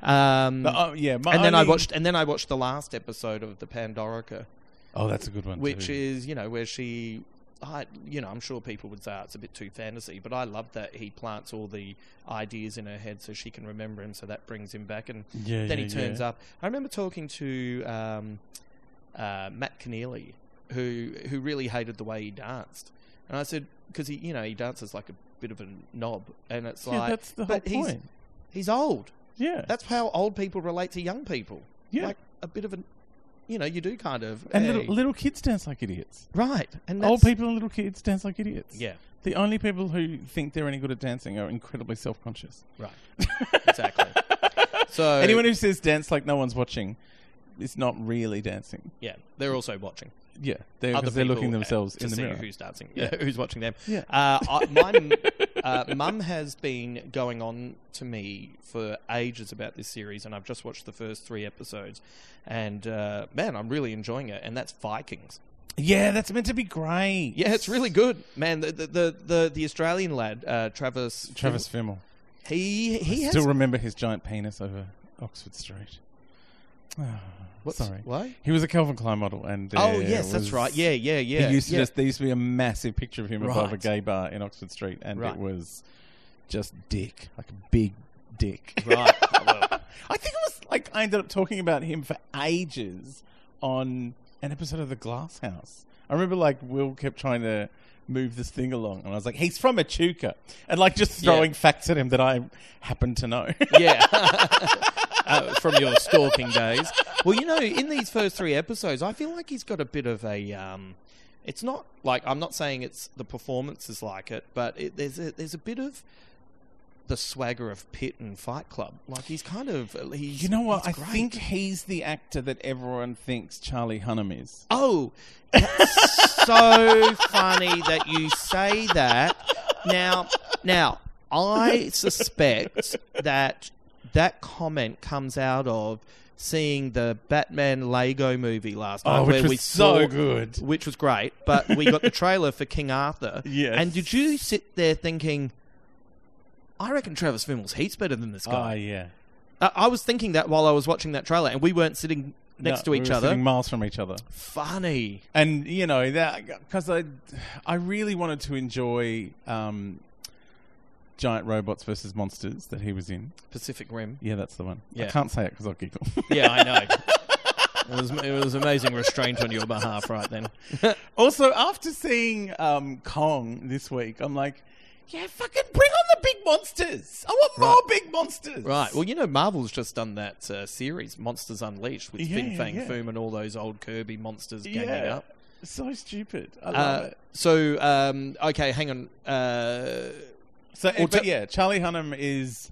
Um, But, oh, yeah. My and then I only- watched, and then I watched the last episode of the Pandorica, Oh, that's a good one, which too. is, you know, where she, I, you know, I'm sure people would say it's a bit too fantasy, but I love that he plants all the ideas in her head so she can remember him, so that brings him back, and Yeah, then yeah, he turns yeah. up. I remember talking to um, uh, Matt Keneally, who who really hated the way he danced, and I said, because he, you know, he dances like a bit of a knob, and it's Yeah, like, that's the whole but he's point. he's old. Yeah. That's how old people relate to young people. Yeah. Like a bit of a, you know, you do kind of. And hey. little, little kids dance like idiots. Right. And Old that's- people and little kids dance like idiots. Yeah. The only people who think they're any good at dancing are incredibly self-conscious. Right. Exactly. So Anyone who says dance like no one's watching is not really dancing. yeah, they're also watching. Yeah, they're, Other 'cause they're looking people, uh, themselves to in the see mirror. who's dancing. Yeah. Yeah, who's watching them. Yeah. Uh, I, mine, uh, Mum has been going on to me for ages about this series, and I've just watched the first three episodes, and uh, man, I'm really enjoying it. And that's Vikings. Yeah, that's meant to be great. Yeah, it's really good, man. The the the, the, the Australian lad, uh, Travis Travis Fimmel. He he I has still remember his giant penis over Oxford Street. Oh, What's, sorry. Why? He was a Calvin Klein model, and Oh there yes, that's was- right. Yeah, yeah, yeah. He used to yeah. just there used to be a massive picture of him above a Right. gay bar in Oxford Street, and Right. it was just dick, like a big dick. Right. Well, I think it was like I ended up talking about him for ages on an episode of The Glass House. I remember like Will kept trying to move this thing along, and I was like, "He's from Echuca," and like just throwing Yeah. facts at him that I happen to know. yeah. uh, from your stalking days. Well, you know, in these first three episodes, I feel like he's got a bit of a. Um, it's not like I'm not saying it's the performance is like it, but it, there's a, there's a bit of the swagger of Pitt and Fight Club. Like he's kind of he's. You know what? I he's great. think he's the actor that everyone thinks Charlie Hunnam is. Oh, that's so funny that you say that. Now, now I suspect that that comment comes out of seeing the Batman Lego movie last night, Oh, which where was we so saw, good. which was great. But we got the trailer for King Arthur. Yes. And did you sit there thinking, I reckon Travis Fimmel's heaps better than this Oh guy? yeah. I, I was thinking that while I was watching that trailer, and we weren't sitting next No, to we each were other. sitting miles from each other. Funny. And you know that because I, I really wanted to enjoy um, Giant Robots versus Monsters that he was in. Pacific Rim. Yeah, that's the one. Yeah. I can't say it because I'll giggle. Yeah, I know. It was it was amazing restraint on your behalf right then. Also, after seeing um, Kong this week, I'm like, yeah, fucking bring on the big monsters. I want more Right. big monsters. Right. Well, you know, Marvel's just done that uh, series, Monsters Unleashed, with Yeah, Fin yeah, Fang yeah. Foom and all those old Kirby monsters ganging yeah, up. so stupid. I love Uh, it. so, um, okay, hang on. Uh, So, or but to- yeah, Charlie Hunnam is.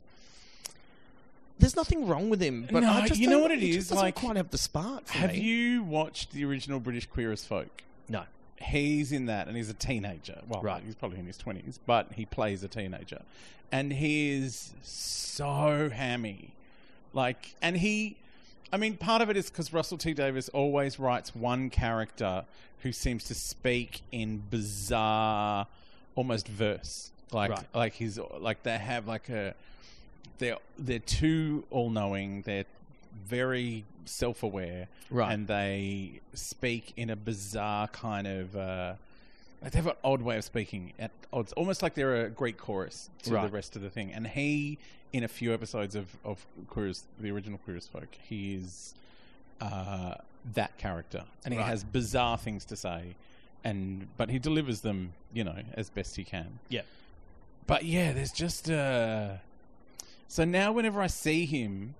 there's nothing wrong with him, but No, I just you know don't- what it he is, just doesn't like, quite have the spark for Have me. you watched the original British Queer as Folk? No. He's in that, and he's a teenager. Well, Right. he's probably in his twenties, but he plays a teenager, and he is so hammy. Like, and he, I mean, part of it is because Russell T Davies always writes one character who seems to speak in bizarre, almost verse. Like, Right. like he's like they have like a, they're they're too all knowing. They're very self-aware, Right. and they speak in a bizarre kind of uh, like they have an odd way of speaking at odds, almost like they're a Greek chorus to Right. the rest of the thing. And he, in a few episodes of of Queer as, the original Queer as Folk, he is uh, that character, and he Right. has bizarre things to say, and but he delivers them, you know, as best he can. Yeah. But yeah, there's just uh so now whenever I see him,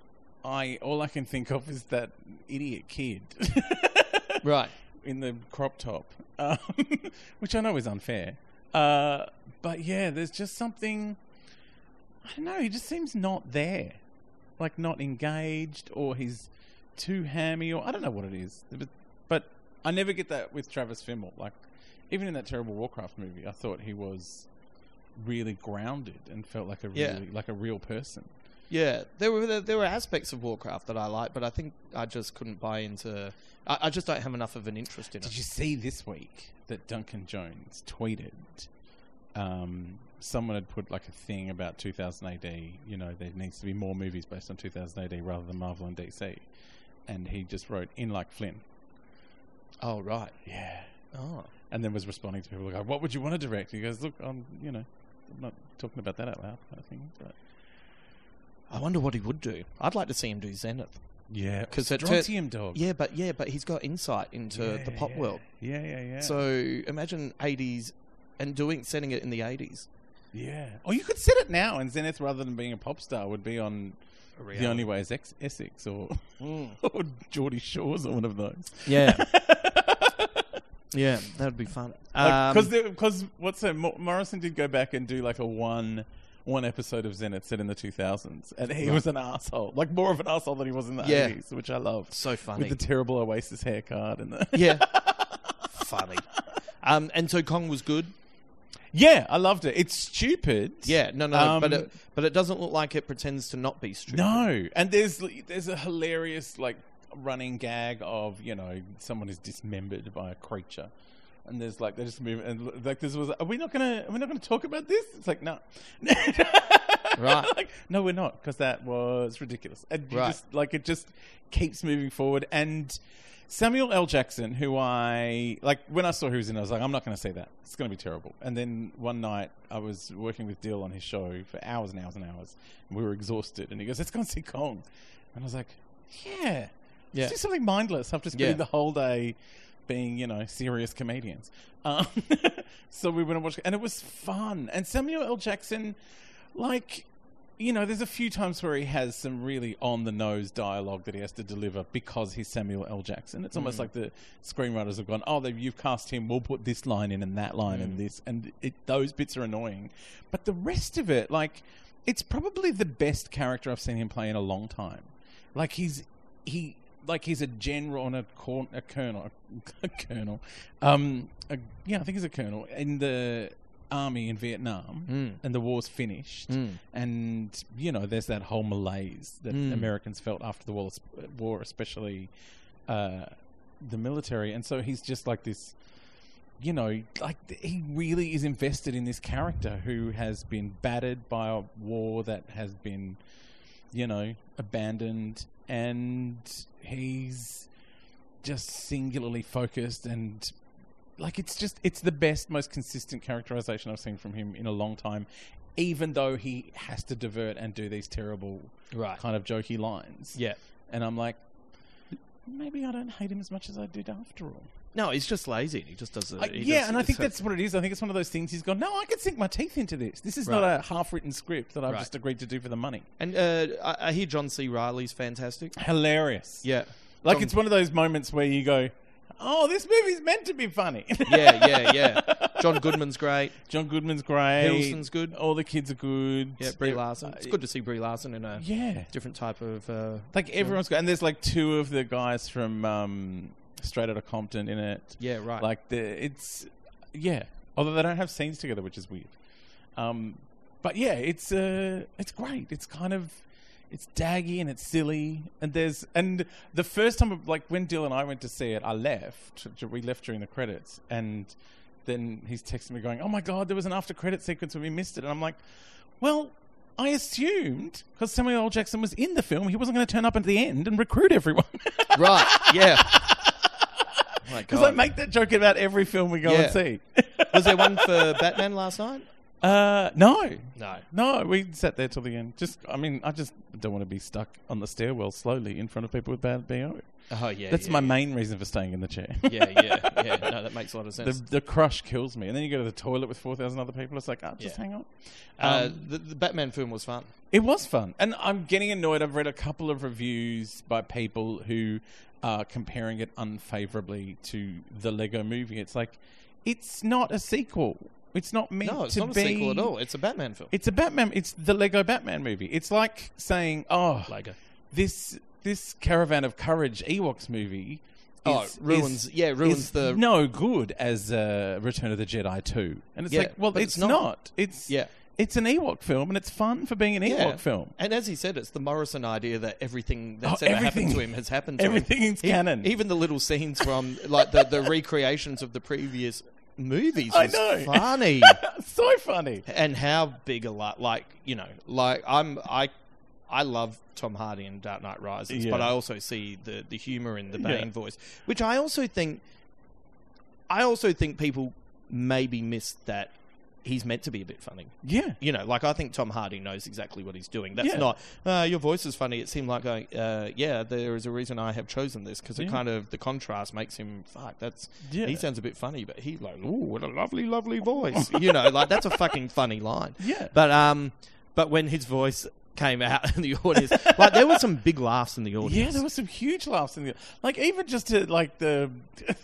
I all I can think of is that idiot kid Right. in the crop top, um, which I know is unfair. Uh, but yeah, there's just something. I don't know. He just seems not there, like not engaged, or he's too hammy, or I don't know what it is. But, but I never get that with Travis Fimmel. Like even in that terrible Warcraft movie, I thought he was really grounded and felt like a really Yeah. like a real person. Yeah, there were there were aspects of Warcraft that I liked, but I think I just couldn't buy into. I, I just don't have enough of an interest in Did it. you see this week that Duncan Jones tweeted? Um, someone had put like a thing about two thousand A D. You know, there needs to be more movies based on two thousand A D rather than Marvel and D C. And he just wrote "In like Flynn." Oh right. Yeah. Oh. And then was responding to people like, "What would you want to direct?" He goes, "Look, I'm, you know, I'm not talking about that out loud, kind of thing." But I wonder what he would do. I'd like to see him do Zenith. yeah, 'Cause it tur- Strontium Dog. Yeah, but yeah, but he's got insight into Yeah, the pop yeah. world. Yeah, yeah, yeah. So imagine eighties and doing setting it in the eighties. yeah. Or you could set it now, and Zenith, rather than being a pop star, would be on The Only Way is Ex- Essex or Mm. or Geordie Shores or one of those. Yeah. Yeah, that would be fun. Because Um, because what's that? Mo- Morrison did go back and do like a one one episode of Zenith set in the two thousands, and he Right. was an asshole, like more of an asshole than he was in the Yeah. eighties, which I love. so funny. With the terrible Oasis haircut and the Yeah. Funny. Um, and so Kong was good. Yeah, I loved it. It's stupid. Yeah, no, no, Um, but it, but it doesn't look like it pretends to not be stupid. No, and there's there's a hilarious like running gag of, you know, someone is dismembered by a creature, and there's like they just move and like this was. Are we not gonna? Are we not gonna talk about this? It's like no, Right. like, no, we're not, because that was ridiculous. And you Right. just like it just keeps moving forward. And Samuel L. Jackson, who I like when I saw who was in, I was like, I'm not going to say that. It's going to be terrible. And then one night I was working with Dill on his show for hours and hours and hours, and we were exhausted. And he goes, "Let's go and see Kong." And I was like, "Yeah, Yeah. let's do something mindless after spending Yeah. the whole day being, you know, serious comedians." Um, so we went and watched, and it was fun. And Samuel L. Jackson, like, you know, there's a few times where he has some really on-the-nose dialogue that he has to deliver because he's Samuel L. Jackson. It's almost Mm. like the screenwriters have gone, oh, they've, you've cast him, we'll put this line in and that line Mm. and this. And it, those bits are annoying. But the rest of it, like, it's probably the best character I've seen him play in a long time. Like, he's... he. Like, he's a general and a, cor- a colonel, a colonel, um, a, yeah, I think he's a colonel in the army in Vietnam, Mm. and the war's finished, Mm. and you know, there's that whole malaise that Mm. Americans felt after the war, war especially uh, the military, and so he's just like this. You know, like he really is invested in this character who has been battered by a war that has been, you know, abandoned, and he's just singularly focused, and like it's just it's the best, most consistent characterization I've seen from him in a long time, even though he has to divert and do these terrible Right. kind of jokey lines. Yeah. And I'm like, maybe I don't hate him as much as I did after all. No, he's just lazy. He just does it. Uh, he yeah, does- and I think so- that's what it is. I think it's one of those things he's gone, no, I can sink my teeth into this. This is Right. not a half-written script that I've Right. just agreed to do for the money. And uh, I, I hear John C. Reilly's fantastic. Hilarious. Yeah. Like, John- it's one of those moments where you go, oh, this movie's meant to be funny. Yeah, yeah, yeah. John Goodman's great. John Goodman's great. Hiddleston's good. All the kids are good. Yeah, Brie Uh, Larson. It's good to see Brie Larson in a Yeah. different type of... Uh, Like, everyone's good. And there's, like, two of the guys from um, Straight Outta Compton in it. yeah, right. Like, the it's... Yeah. Although they don't have scenes together, which is weird. Um, but, yeah, it's uh, it's great. It's kind of... It's daggy and it's silly, and there's and the first time, like when Dill and I went to see it, I left. We left during the credits, and then he's texting me going, "Oh my god, there was an after credit sequence and we missed it." And I'm like, "Well, I assumed because Samuel L. Jackson was in the film, he wasn't going to turn up at the end and recruit everyone." Right, yeah. Oh my Because I God. make that joke about every film we go Yeah. and see. Was there one for Batman last night? Uh, no. No. No, we sat there till the end. Just, I mean, I just don't want to be stuck on the stairwell slowly in front of people with bad B O. Oh, yeah. That's yeah, my yeah. main reason for staying in the chair. Yeah, yeah, yeah. No, that makes a lot of the sense. the crush kills me, and then you go to the toilet with four thousand other people. It's like, oh, just Yeah. hang on. uh, Um, the, the Batman film was fun. it was fun, and I'm getting annoyed. I've read a couple of reviews by people who are comparing it unfavorably to the Lego Movie. It's like, it's not a sequel. It's not meant No, it's to not a be sequel at all. It's a Batman film. It's a Batman. It's the Lego Batman movie. It's like saying, "Oh, Lego. this this Caravan of Courage Ewoks movie Oh, is, ruins- is- yeah, ruins is the- no good as uh, Return of the Jedi two." And it's Yeah, like, well, but it's, it's not. not. It's Yeah. it's an Ewok film, and it's fun for being an Ewok Yeah. film. And as he said, it's the Morrison idea that everything that's Oh, ever everything- happened to him has happened to everything him. is canon. Even the little scenes from, like, the, the recreations of the previous movies I was know. funny. So funny. And how big a lot, like, you know, like, I'm, I, I love Tom Hardy in Dark Knight Rises, Yeah. but I also see the, the humor in the Bane Yeah. voice, which I also think, I also think people maybe miss that he's meant to be a bit funny. Yeah. You know, like, I think Tom Hardy knows exactly what he's doing. That's Yeah. not, uh, your voice is funny. It seemed like, going, uh, yeah, there is a reason I have chosen this, because it Yeah. kind of, the contrast makes him, fuck, that's, Yeah. he sounds a bit funny, but he like, ooh, what a lovely, lovely voice. You know, like, that's a fucking funny line. Yeah. But, um, but when his voice came out in the audience, like, there were some big laughs in the audience. Yeah, there were some huge laughs in the like even just to like the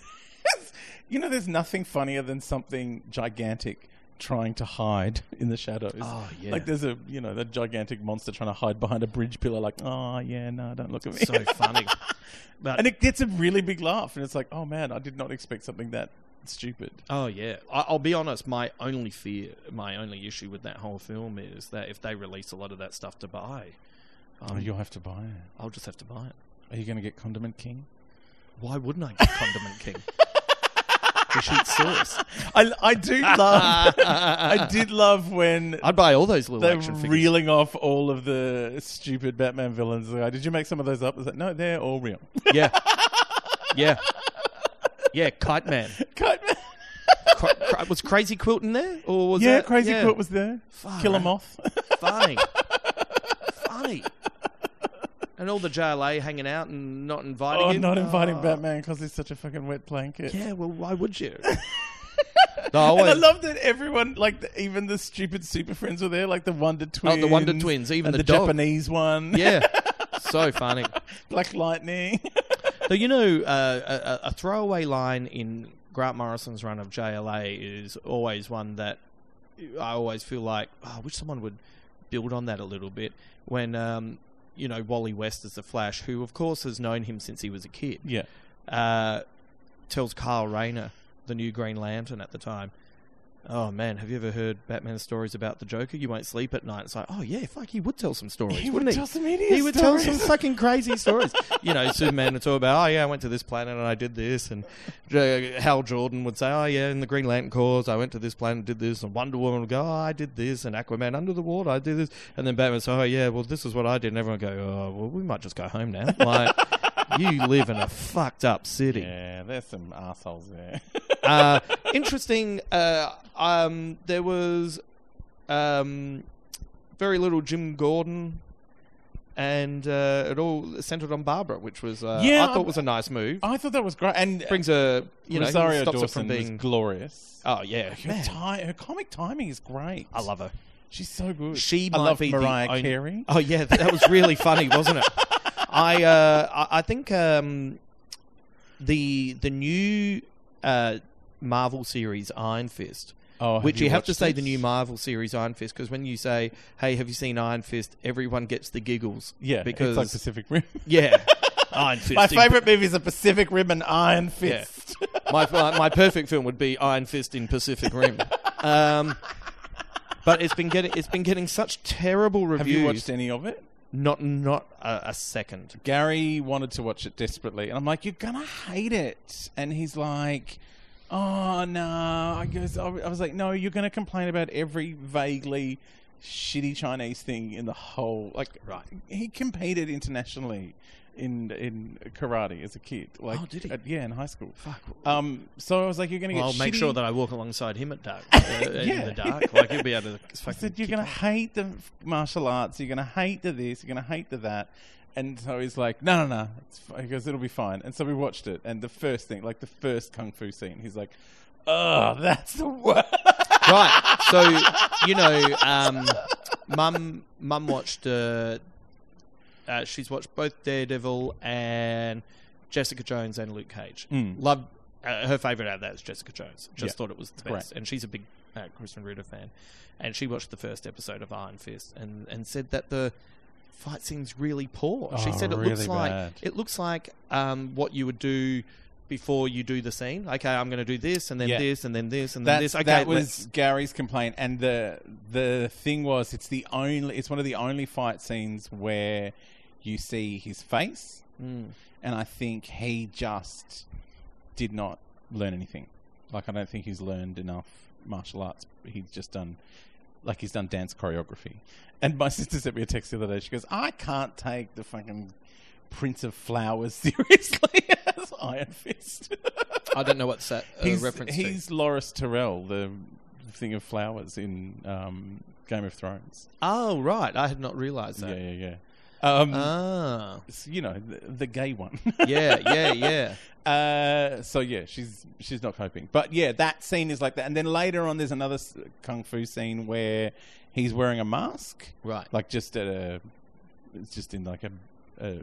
you know, there's nothing funnier than something gigantic trying to hide in the shadows. Oh, yeah. Like there's a you know, the gigantic monster trying to hide behind a bridge pillar like, oh yeah, no, don't look at me. So funny. But And it gets a really big laugh, and it's like, oh man, I did not expect something that stupid. Oh yeah, I, I'll be honest. My only fear, my only issue with that whole film is that if they release a lot of that stuff to buy, um, Oh, you'll have to buy it. I'll just have to buy it. Are you going to get Condiment King? Why wouldn't I get Condiment King? The sheet sauce. I, I do love. I did love when I'd buy all those little they're action figures. reeling off all of the stupid Batman villains. Like, did you make some of those up? I was like, no, they're all real. Yeah, yeah, yeah. Kite Man. Kite Man. Cra- cra- was Crazy Quilt in there, or was yeah, that, Crazy yeah. Quilt was there. Far Killer out. Moth. Funny, funny. And all the J L A hanging out and not inviting Oh, him. not inviting Oh. Batman because he's such a fucking wet blanket. Yeah, well, why would you? No, I And I always- love that everyone, like the, even the stupid super friends were there, like the Wonder Twins. Oh, the Wonder Twins, even and the the, dog. Japanese one. Yeah, so funny. Black Lightning. So, you know, uh, a, a throwaway line in Grant Morrison's run of J L A is always one that I always feel like, oh, I wish someone would build on that a little bit. When, um, you know, Wally West as the Flash, who, of course, has known him since he was a kid, Yeah. uh, tells Kyle Rayner, the new Green Lantern at the time, oh, man, have you ever heard Batman stories about the Joker? You won't sleep at night. It's like, oh, yeah, fuck, he would tell some stories, He wouldn't would he? tell some idiot He would tell stories. some fucking crazy stories. You know, Superman would talk about, oh, yeah, I went to this planet and I did this. And uh, Hal Jordan would say, oh, yeah, in the Green Lantern Corps, I went to this planet and did this. And Wonder Woman would go, oh, I did this. And Aquaman, under the water, I did this. And then Batman would say, oh, yeah, well, this is what I did. And everyone would go, oh, well, we might just go home now. Like, you live in a fucked up city. Yeah, there's some assholes there. uh, interesting, uh, um, there was um, very little Jim Gordon, and uh, it all centered on Barbara, which was uh, Yeah, I thought I- was a nice move. I thought that was great. And Brings a you know Rosario stops her Dawson from being was glorious. oh yeah, Her, man, ti- her comic timing is great. I love her. She's so good. She I might love be the Mariah only- Carey. Oh yeah, that was really funny, wasn't it? I uh, I, I think um, the the new uh, Marvel series Iron Fist. Oh, Which you, have to watched say this? the new Marvel series Iron Fist, because when you say, "Hey, have you seen Iron Fist?" everyone gets the giggles. Yeah, because it's like Pacific Rim. yeah, Iron Fist. My in- favourite movie is a Pacific Rim and Iron Yeah. Fist. my uh, my perfect film would be Iron Fist in Pacific Rim. Um, but it's been getting it's been getting such terrible reviews. Have you watched any of it? Not not a, a second. Gary wanted to watch it desperately, and I'm like, "You're gonna hate it," and he's like, "Oh no!" I goes, I was like, "No, you're gonna complain about every vaguely shitty Chinese thing in the whole." Like, Right. He competed internationally in in karate as a kid. Like, Oh, did he? at- yeah, in high school. Fuck. Um, so I was like, "You're gonna Well, get." I'll make shitty- sure that I walk alongside him at dark. Uh, In Yeah. the dark, like he'll be able to. I fucking said, "You're kick gonna my- hate the martial arts. You're gonna hate the this. You're gonna hate the that." And so he's like, "No, no, no." It's fi-" He goes, "It'll be fine." And so we watched it. And the first thing, like the first kung fu scene, he's like, "Oh, that's the worst." Right. So, you know, um, mum, mum watched. Uh, uh, she's watched both Daredevil and Jessica Jones and Luke Cage. Mm. Loved uh, her favorite out of that is Jessica Jones. Just Yeah. thought it was the Great. best, and she's a big uh, Kristen Ritter fan. And she watched the first episode of Iron Fist and, and said that the fight scene's really poor. she Oh, said it looks really like bad. it looks like um, what you would do before you do the scene. Okay, I'm going to do this, and then Yeah. this, and then this, and then That's, this. Okay, that was let's- Gary's complaint, and the the thing was, it's the only, it's one of the only fight scenes where you see his face, Mm. and I think he just did not learn anything. Like, I don't think he's learned enough martial arts. He's just done, like, he's done dance choreography. And my sister sent me a text the other day. She goes, "I can't take the fucking Prince of Flowers seriously as Iron Fist." I don't know what's that uh, he's reference he's Loris Tyrell, the thing of flowers in um, Game of Thrones. to. Oh, right. I had not realised Yeah, that. yeah, yeah. Um, Ah. s- you know, the, the gay one. Yeah, yeah, yeah. Uh, so yeah, she's she's not coping. But yeah, that scene is like that. And then later on, there's another s- kung fu scene where he's wearing a mask, Right. like just at a, it's just in like a, a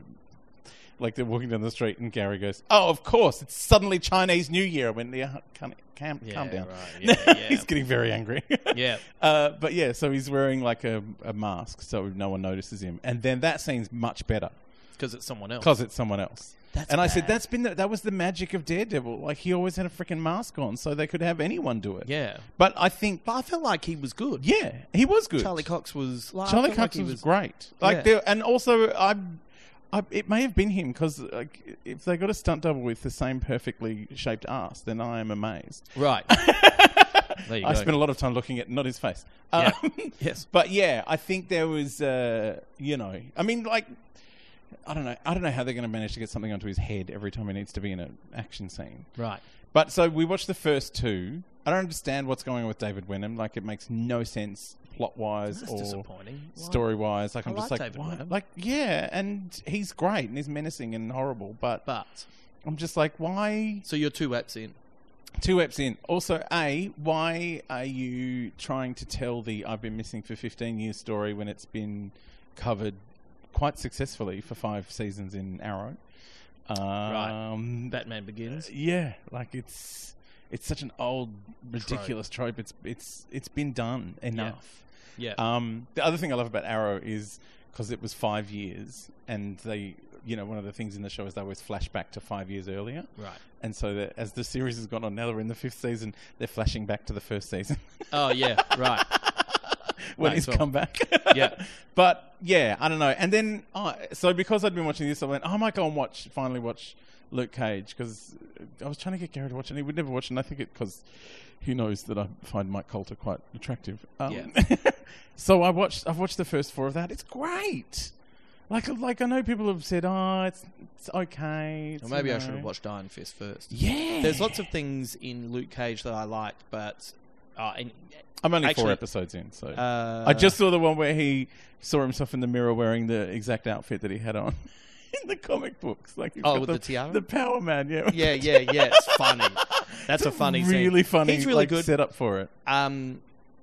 like they're walking down the street, and Gary goes, "Oh, of course, it's suddenly Chinese New Year." When the uh, calm, calm, Yeah, calm down, right. Yeah, yeah. he's getting very angry. Yeah. Uh, but yeah, so he's wearing like a, a mask, so no one notices him. And then that scene's much better. Because it's someone else. Because it's someone else. That's and I said, bad. that's been the, that was the magic of Daredevil. Like, he always had a freaking mask on, so they could have anyone do it. Yeah. But I think, But I felt like he was good. yeah, he was good. Charlie Cox was... Like, I Charlie felt like Cox he was, great. Like, Yeah. there, and also, I, I, it may have been him because like, if they got a stunt double with the same perfectly shaped ass, then I am amazed. Right. There you I go. spent a lot of time looking at not his face. Yeah. Um, Yes. But yeah, I think there was, uh, you know, I mean, like, I don't know, I don't know how they're going to manage to get something onto his head every time he needs to be in an action scene. Right. But so we watched the first two. I don't understand what's going on with David Wenham. Like, it makes no sense plot wise That's or disappointing. Why? story wise. Like, I I'm just like like, David why? Wenham. Like, yeah, and he's great and he's menacing and horrible. But, But... I'm just like, why? So you're two eps in. Two eps in. Also, A, why are you trying to tell the I've been missing for fifteen years story when it's been covered quite successfully for five seasons in Arrow? Um, Right. Batman Begins. Yeah, like it's it's such an old, ridiculous trope. It's it's it's been done enough. Yeah. Um, the other thing I love about Arrow is because it was five years, and they, you know, one of the things in the show is they always flash back to five years earlier. Right. And so that as the series has gone on, now they're in the fifth season, they're flashing back to the first season. Oh, yeah. Right. when Right, he's so- come back. Yeah. But yeah, I don't know. And then, oh, so because I'd been watching this, I went, oh, I might go and watch, finally watch Luke Cage, because I was trying to get Gary to watch it, and he would never watch it, and I think it because he knows that I find Mike Coulter quite attractive. Um, Yeah. So I watched, I've watched the first four of that. It's great. Like, like I know people have said, oh, it's, it's okay. It's, Or maybe you I should know. have watched Iron Fist first. Yeah. There's lots of things in Luke Cage that I liked, but... Uh, and, I'm only actually, four episodes in, so... uh, I just saw the one where he saw himself in the mirror wearing the exact outfit that he had on in the comic books. Like, he's Oh, got with the tiara? The Power Man, yeah. Yeah, yeah, yeah. It's funny. That's It's a funny scene. really funny, He's really like, good. setup for it. Um,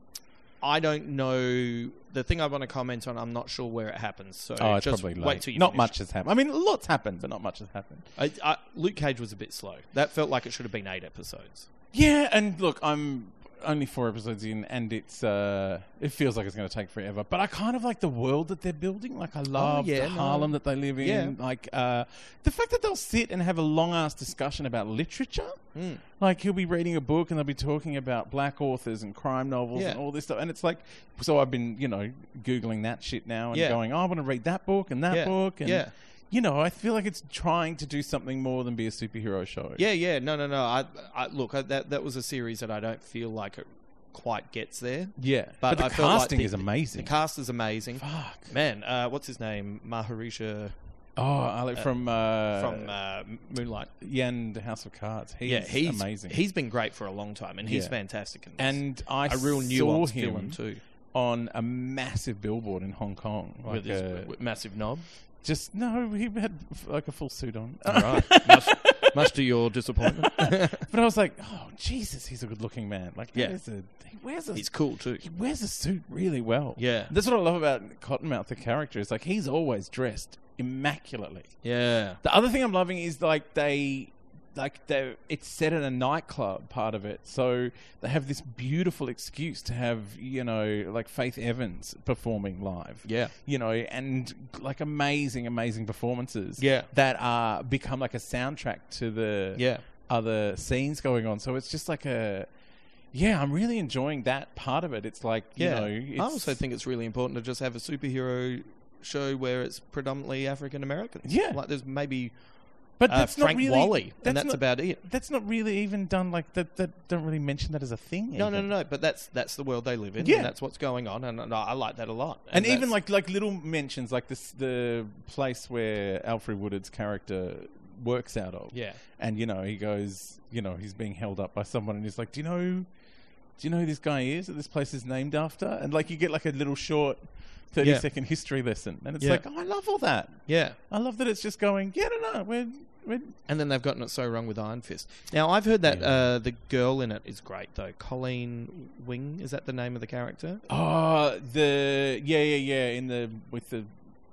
I don't know... The thing I want to comment on, I'm not sure where it happens. So Oh, it's just probably late. wait till you Not finish. much has happened. I mean, lots happened, but not much has happened. I, I, Luke Cage was a bit slow. That felt like it should have been eight episodes. Yeah, and look, I'm only four episodes in, and it's uh, it feels like it's going to take forever. But I kind of like the world that they're building. Like, I love yeah, the no. Harlem that they live in. Yeah. Like, uh, the fact that they'll sit and have a long-ass discussion about literature. Mm. Like, he'll be reading a book and they'll be talking about black authors and crime novels Yeah. and all this stuff. And it's like, so I've been, you know, Googling that shit now and Yeah. going, oh, I want to read that book and that Yeah. book. And, Yeah. you know, I feel like it's trying to do something more than be a superhero show. Yeah, yeah. No, no, no. I, I look, I, that that was a series that I don't feel like it quite gets there. Yeah. But But, the I felt like casting the- is amazing. The cast is amazing. Fuck. Man, uh, what's his name? Maharisha Oh, I like from uh, from uh, Moonlight. Yen, the House of Cards. He's, Yeah, he's amazing. He's been great for a long time, and he's Yeah. fantastic. In this. and I a real saw nuanced him villain too, on a massive billboard in Hong Kong. Like with his a- with massive knob. just no, he had like a full suit on. Right, much, much to your disappointment. But I was like, oh Jesus, he's a good-looking man. Like, Yeah. yeah, a, he wears a He's cool too. he wears a suit really well. Yeah. That's what I love about Cottonmouth, the character. Is like he's always dressed immaculately. Yeah, The other thing I'm loving is like they, like they, it's set at a nightclub part of it, so they have this beautiful excuse to have, you know, like Faith Evans performing live. yeah, You know, and like amazing, amazing performances. Yeah. that are become like a soundtrack to the yeah. other scenes going on. So it's just like a, yeah, I'm really enjoying that part of it. It's like, you Yeah, know, I it's, also think it's really important to just have a superhero show where it's predominantly African Americans. Yeah. like there's maybe but uh, that's Frank not really, Wally, and that's not, about it. That's not really even done like that. That don't really mention that as a thing. No, no, even. no, no. But that's that's the world they live in. Yeah. and that's what's going on, and, and I like that a lot. And, even that's- like like little mentions, like this the place where Alfred Woodard's character works out of. yeah, And you know, he goes, you know, he's being held up by someone, and he's like, "Do you know, do you know who this guy is? That this place is named after?" And like, you get like a little short thirty Yeah. second history lesson, and it's Yeah. like, oh, I love all that. yeah. I love that it's just going, yeah, no, no, we're, we're And then they've gotten it so wrong with Iron Fist. Now I've heard that Yeah. uh, the girl in it is great though. Colleen Wing, is that the name of the character? oh the yeah, yeah, yeah, in the with the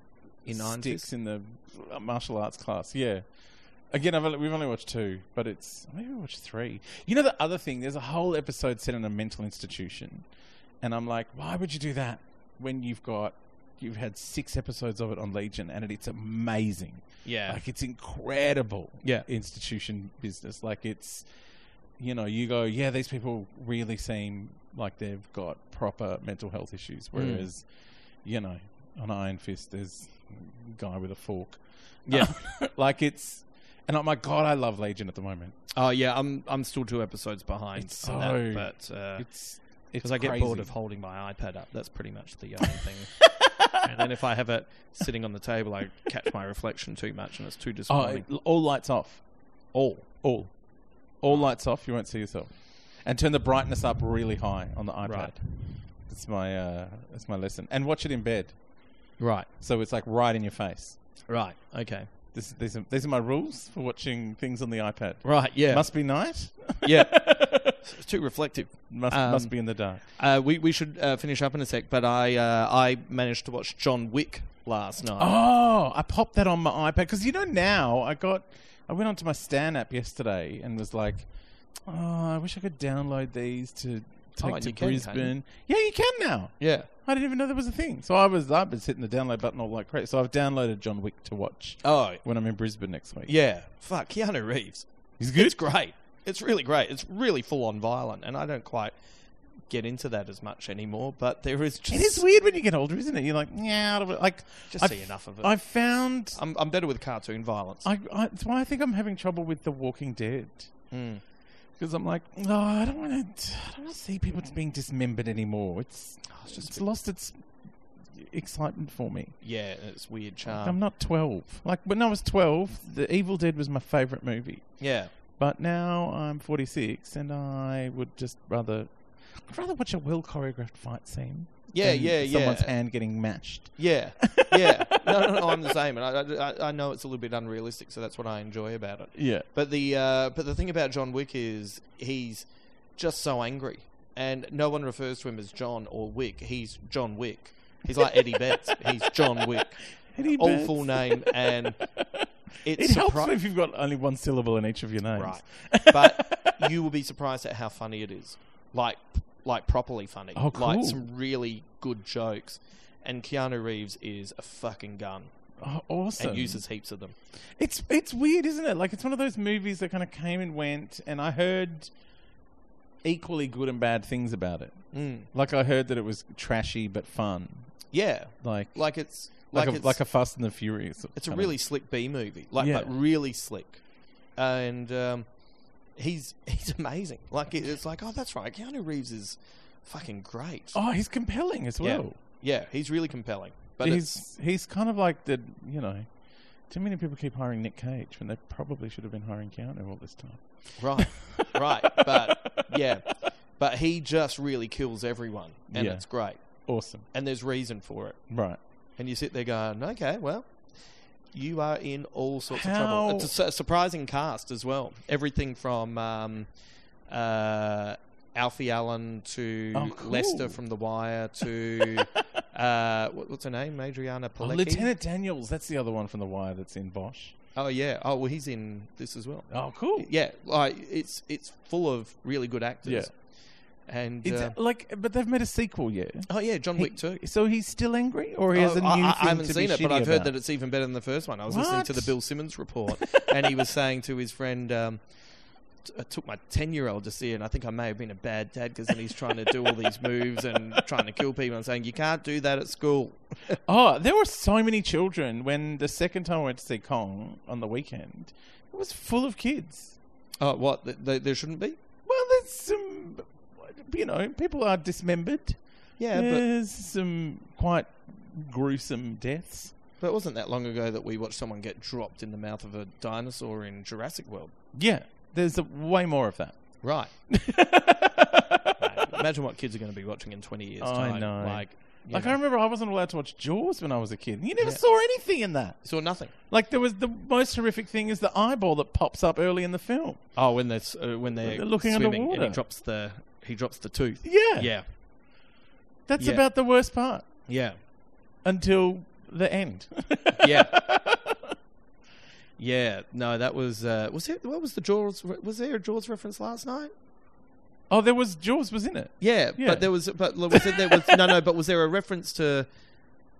In Iron sticks Fist? in the uh, martial arts class, yeah. Again, I've only, we've only watched two, but it's maybe we watched three. You know, the other thing, there's a whole episode set in a mental institution, and I'm like, why would you do that when you've got you've had six episodes of it on Legion, and it, it's amazing. Yeah. Like, it's incredible. Yeah. Institution business. Like, it's, you know, you go, yeah, these people really seem like they've got proper mental health issues, whereas, mm. you know, on Iron Fist, there's a guy with a fork. Yeah. Like, it's, and oh my God, I love Legion at the moment. Oh yeah, I'm I'm still two episodes behind It's on so- that, but uh, It's, it's because I get crazy. bored of holding my iPad up. That's pretty much the only thing. And then if I have it sitting on the table, I catch my reflection too much, and it's too Oh, disappointing. it- all lights off. all, All. All lights off, you won't see yourself. And turn the brightness up really high on the iPad. Right. It's my uh, it's my lesson. And watch it in bed. right, So it's like right in your face. right, okay, This, these, are, these are my rules for watching things on the iPad. right, yeah, Must be night. yeah. It's too reflective. Must Um, must be in the dark. Uh, we we should uh, finish up in a sec, but I uh, I managed to watch John Wick last night. Oh, I popped that on my iPad because you know now I got I went onto my Stan app yesterday and was like, oh, I wish I could download these to take Oh, to you can, Brisbane. can't Yeah, you can now. Yeah. I didn't even know there was a thing. So I was I've been hitting the download button all like crazy. So I've downloaded John Wick to watch Oh, when I'm in Brisbane next week. yeah. Fuck, Keanu Reeves. He's good. It's great. It's really great. It's really full on violent, and I don't quite get into that as much anymore. But there is just It is weird when you get older, isn't it? You're like, yeah, I don't- like just I've- see enough of it. I found I'm I'm better with cartoon violence. I, I that's why I think I'm having trouble with The Walking Dead. Mm. Because I'm like, oh, I don't want to. I don't want to see people being dismembered anymore. It's Oh, it's just it's lost its excitement for me. Yeah, it's weird Like, charm. I'm not twelve. Like when I was twelve, The Evil Dead was my favorite movie. Yeah, But now I'm forty-six, and I would just rather, I'd rather watch a well choreographed fight scene. yeah, than yeah, yeah. Someone's hand getting mashed. Yeah, yeah. No, no, no. I'm the same, and I, I, I know it's a little bit unrealistic, so that's what I enjoy about it. Yeah. But the uh, but the thing about John Wick is he's just so angry, and no one refers to him as John or Wick. He's John Wick. He's like Eddie Betts. He's John Wick. Eddie All Betts. full name, and it's It helps surpri- if you've got only one syllable in each of your names. right. But you will be surprised at how funny it is. Like like properly funny. Oh, Like cool. some really good jokes. And Keanu Reeves is a fucking gun Oh, awesome. and uses heaps of them. It's it's weird, isn't it? Like it's one of those movies that kind of came and went, and I heard equally good and bad things about it. Mm. Like I heard that it was trashy but fun. Yeah, Like like it's like like, a, it's, like a Fast and the Furious. it's a kind really of- slick B movie, like Yeah. but really slick, and um, he's he's amazing. Like it, it's like, oh, that's right, Keanu Reeves is fucking great. Oh, he's compelling as Yeah. well. Yeah, he's really compelling. But it's, he's he's kind of like the you know, too many people keep hiring Nick Cage when they probably should have been hiring Keanu all this time. right, right, but yeah, but he just really kills everyone, and Yeah. it's great, Awesome. and there's reason for it. Right. And you sit there going, okay, well, you are in all sorts of How- trouble. It's a su- surprising cast as well. Everything from um, uh, Alfie Allen to Oh, cool. Lester from The Wire to, uh, what, what's her name? Adriana Oh, Palicki? Lieutenant Daniels, that's the other one from The Wire that's in Bosch. Oh, yeah. Oh, well, he's in this as well. Oh, cool. Yeah, like it's it's full of really good actors. Yeah. And, It's uh, like, but they've made a sequel yet. oh, yeah, John He- Wick too. So he's still angry, or he has Oh, a new I, thing I haven't to seen be it, but shitty I've heard about? that it's even better than the first one. I was listening to the What? Bill Simmons report, and he was saying to his friend, um, t- I took my ten-year-old to see it, and I think I may have been a bad dad because then he's trying to do all these moves and trying to kill people and saying, you can't do that at school. Oh, there were so many children when the second time I went to see Kong on the weekend. It was full of kids. Oh, what? Th- th- there shouldn't be? Well, there's some, you know, people are dismembered. Yeah, but, There's some quite gruesome deaths. but it wasn't that long ago that we watched someone get dropped in the mouth of a dinosaur in Jurassic World. Yeah, there's a, way more of that. Right. Imagine what kids are going to be watching in twenty years' I time. know. Like, you Like know, I remember I wasn't allowed to watch Jaws when I was a kid. You never Yeah. saw anything in that. saw nothing. Like there was the most horrific thing is the eyeball that pops up early in the film. Oh, when they're s- uh, when they're, They're looking swimming underwater. and he drops the he drops the tooth. Yeah, Yeah, that's Yeah. about the worst part yeah, until the end. yeah, yeah. No, that was uh, was it. What was the Jaws? re- Was there a Jaws reference last night? Oh, there was Jaws was in it. Yeah, Yeah. but there was but was it there was no no. But was there a reference to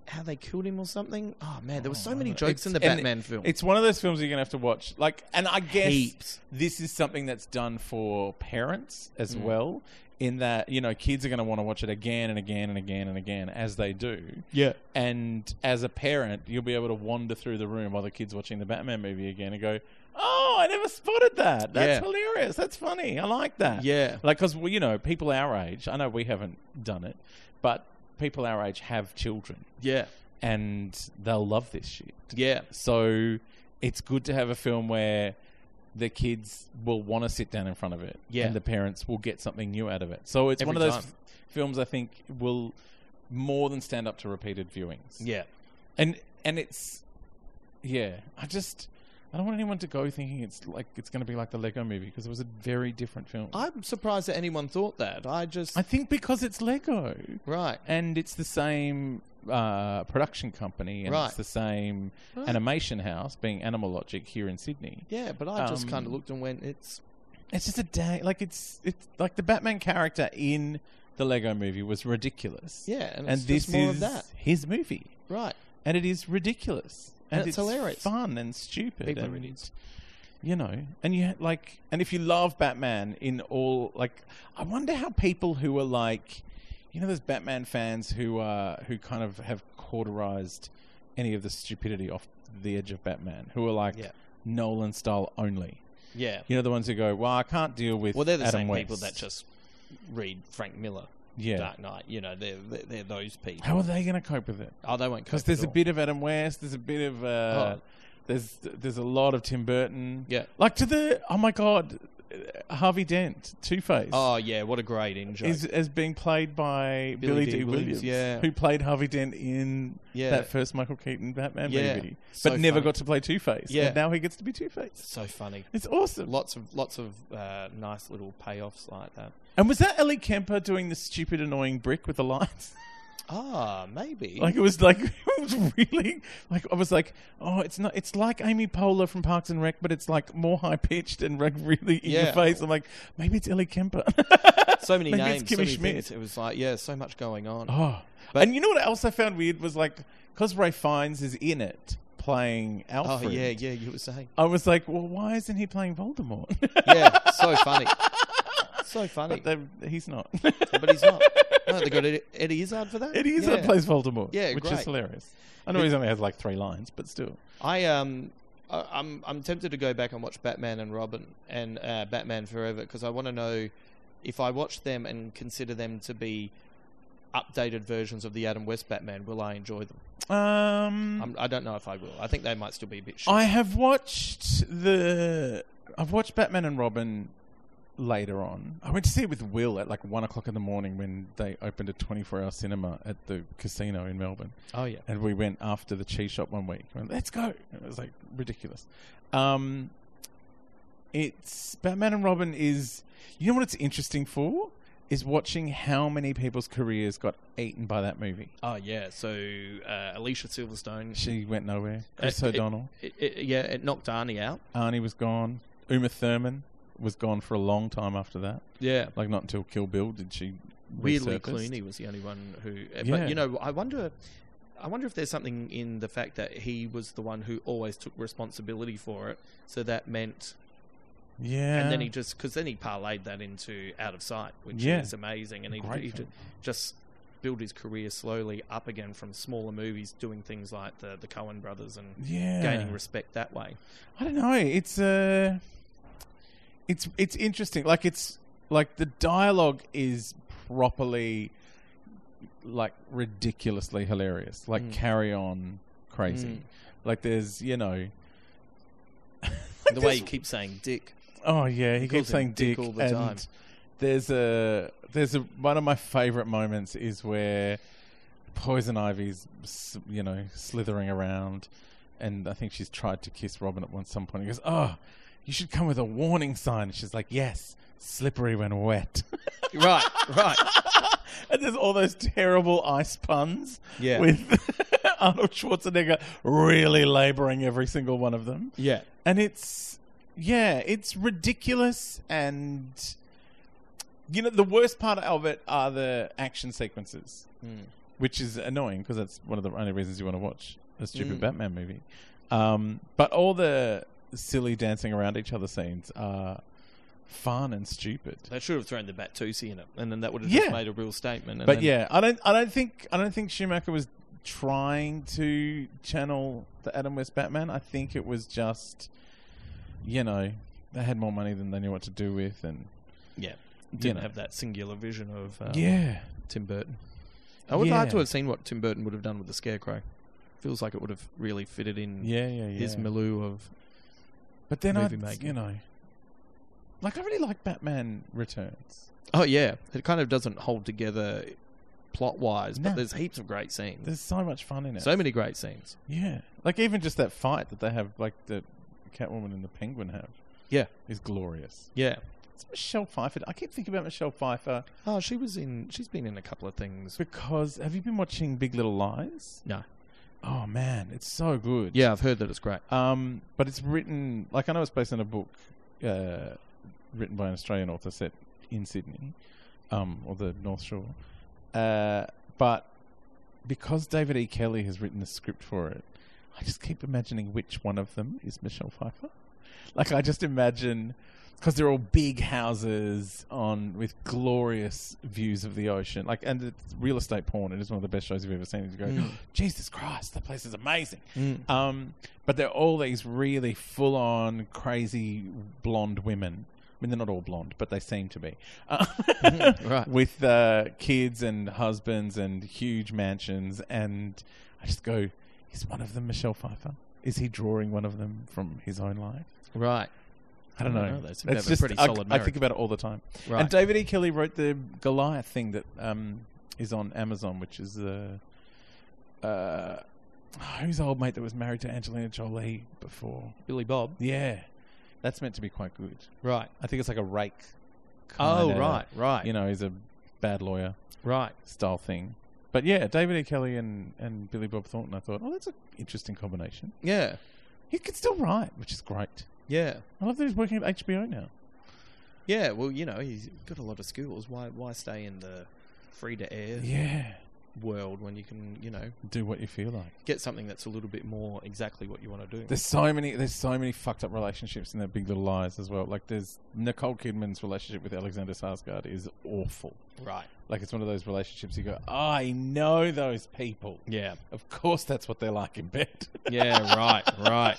how they killed him or something. Oh man, there were so Oh, many it's- jokes in the and Batman film. It's one of those films you're going to have to watch. Like, and I guess Heaps. this is something that's done for parents as Mm. well. In that, you know, kids are going to want to watch it again and again and again and again as they do. Yeah. And as a parent, you'll be able to wander through the room while the kid's watching the Batman movie again and go, "Oh, I never spotted that. That's Yeah. hilarious. That's funny. I like that." Yeah. Like, because, well, you know, people our age, I know we haven't done it, but people our age have children Yeah. and they'll love this shit. Yeah. So it's good to have a film where the kids will want to sit down in front of it, Yeah. and the parents will get something new out of it. So it's Every one of those time. f- films I think will more than stand up to repeated viewings. Yeah. And and it's yeah, I just I don't want anyone to go thinking it's like it's going to be like the Lego Movie, because it was a very different film. I'm surprised that anyone thought that. I just I think because it's Lego right. and it's the same uh, production company and Right. it's the same Right. animation house, being Animal Logic here in Sydney. Yeah, but I just Um, kind of looked and went, it's It's just a day like it's it's like the Batman character in the Lego Movie was ridiculous. yeah, and, and it's this just more is of that. his movie, Right. and it is ridiculous, And and, it's hilarious. fun and stupid. People are and, idiots. You know, and you ha- like, and if you love Batman in all, like, I wonder how people who are like, you know, those Batman fans who uh who kind of have cauterized any of the stupidity off the edge of Batman, who are like Yeah. Nolan style only. Yeah. You know, the ones who go, well, I can't deal with Well, they're the Adam same West. people that just read Frank Miller, yeah. Dark Knight. You know, they're they're, they're those people. How are they going to cope with it? Oh, they won't. Because cope there's at a all. bit of Adam West, there's a bit of uh, Oh. there's there's a lot of Tim Burton. Yeah. Like to the oh my god, uh, Harvey Dent, Two Face. Oh yeah, what a great in joke. Is as being played by Billy Billy, D. D. Williams, Williams, yeah. who played Harvey Dent in Yeah. that first Michael Keaton Batman Yeah. movie, So but never funny. got to play Two Face. Yeah. And now he gets to be Two Face. So funny. It's awesome. Lots of lots of uh, nice little payoffs like that. And was that Ellie Kemper doing the stupid, annoying brick with the lines? Ah, maybe. Like it was like it was really like I was like, oh, it's not. It's like Amy Poehler from Parks and Rec, but it's like more high pitched and like really in Yeah. your face. I'm like, maybe it's Ellie Kemper. so many maybe names, it's so Kimmy many Schmidt. things. It was like, yeah, so much going on. Oh, But- and you know what else I found weird was like because Ray Fiennes is in it playing Oh Alfred. yeah, yeah, you were saying. I was like, well, why isn't he playing Voldemort? Yeah, so funny. So funny. But they- he's not. But he's not. No, they got Eddie, Eddie Izzard for that? Eddie Izzard Yeah. plays Voldemort. Yeah, which great. is hilarious. I know It- he's only has like three lines, but still. I um, I, I'm I'm tempted to go back and watch Batman and Robin and uh, Batman Forever because I want to know if I watch them and consider them to be updated versions of the Adam West Batman, will I enjoy them? Um, I'm, I don't know if I will. I think they might still be a bit shit. I have watched the. I've watched Batman and Robin later on. I went to see it with Will at like one o'clock in the morning when they opened a twenty-four hour cinema at the casino in Melbourne. Oh yeah. And we went after the cheese shop one week. We went, let's go. It was like ridiculous. Um, it's Batman and Robin is. You know what it's interesting for? Is watching how many people's careers got eaten by that movie. Oh yeah. So uh, Alicia Silverstone. She went nowhere. Chris Uh, it- O'Donnell. It, it, yeah, it knocked Arnie out. Arnie was gone. Uma Thurman was gone for a long time after that. Yeah. Like not until Kill Bill did she. Weirdly, resurface. Clooney was the only one who. uh, Yeah. But you know, I wonder. I wonder if there's something in the fact that he was the one who always took responsibility for it. So that meant, Yeah. and then he just because then he parlayed that into Out of Sight, which Yeah. is amazing, and he, Great he film. ju- just built his career slowly up again from smaller movies, doing things like the the Coen Brothers and yeah. gaining respect that way. I don't know. It's uh, it's it's interesting. Like it's like the dialogue is properly like ridiculously hilarious. Like Mm. Carry On crazy. Mm. Like there's you know. The way he keeps saying "dick." Oh yeah, he, He keeps calls him saying Dick dick, all the and time. there's a there's a one of my favorite moments is where Poison Ivy's s- you know slithering around, and I think she's tried to kiss Robin at one some point. He goes, "Oh, you should come with a warning sign." And she's like, "Yes, slippery when wet." Right, right. And there's all those terrible ice puns Yeah. with Arnold Schwarzenegger really labouring every single one of them. Yeah. And it's, yeah, it's ridiculous. And, you know, the worst part of it are the action sequences. Mm. which is annoying because that's one of the only reasons you want to watch a stupid Mm. Batman movie. Um, but all the silly dancing around each other scenes are fun and stupid. They should have thrown the Batusi in it, and then that would have Yeah. just made a real statement. And But then, yeah, I don't, I don't think, I don't think Schumacher was trying to channel the Adam West Batman. I think it was just, you know, they had more money than they knew what to do with, and yeah, didn't know. have that singular vision of um, yeah, Tim Burton. I would like to Yeah. have seen what Tim Burton would have done with the Scarecrow. Feels like it would have really fitted in yeah, yeah, yeah. his milieu of. But then I, movie making. you know, like I really like Batman Returns. Oh yeah, it kind of doesn't hold together plot wise, but No. there's heaps of great scenes. There's so much fun in it. So many great scenes. Yeah, like even just that fight that they have, like the Catwoman and the Penguin have, Yeah, is glorious. yeah. It's Michelle Pfeiffer. I keep thinking about Michelle Pfeiffer Oh, she was in. She's been in a couple of things. because have you been watching Big Little Lies? No. Oh man, it's so good. Yeah, I've heard that it's great. Um, but it's written like I know it's based on a book uh, written by an Australian author set in Sydney, um, or the North Shore. Uh, but because David E. Kelly has written the script for it, I just keep imagining which one of them is Michelle Pfeiffer. Like I just imagine because they're all big houses on with glorious views of the ocean. Like, and it's real estate porn. It is one of the best shows you've ever seen. You go, Mm. Jesus Christ, that place is amazing. Mm. Um, but they're all these really full-on, crazy blonde women. I mean, they're not all blonde, but they seem to be. Uh, Right. With uh, kids and husbands and huge mansions. And I just go, is one of them Michelle Pfeiffer? Is he drawing one of them from his own life? Right. I don't I don't know. know. They seem to It's have a just, pretty I, solid I marriage. think about it all the time. Right. And David E. Kelly wrote the Goliath thing that um, is on Amazon, which is uh, uh, who's the old mate that was married to Angelina Jolie before? Billy Bob. Yeah, that's meant to be quite good. Right. I think it's like a rake. Oh, kinda, right, right. You know, he's a bad lawyer Right. style thing. But yeah, David E. Kelly and, and Billy Bob Thornton, I thought, oh, that's an interesting combination. Yeah. He can still write, which is great. Yeah. I love that he's working at H B O now. Yeah. Well, you know, he's got a lot of skills. Why? Why stay in the free to air Yeah. world when you can, you know, Do what you feel like. get something that's a little bit more exactly what you want to do? There's so many. There's so many fucked up relationships in that Big Little Lies as well. Like there's Nicole Kidman's relationship with Alexander Skarsgård is awful. Right. Like it's one of those relationships you go, I know those people. Yeah. Of course, that's what they're like in bed. Yeah. Right. Right.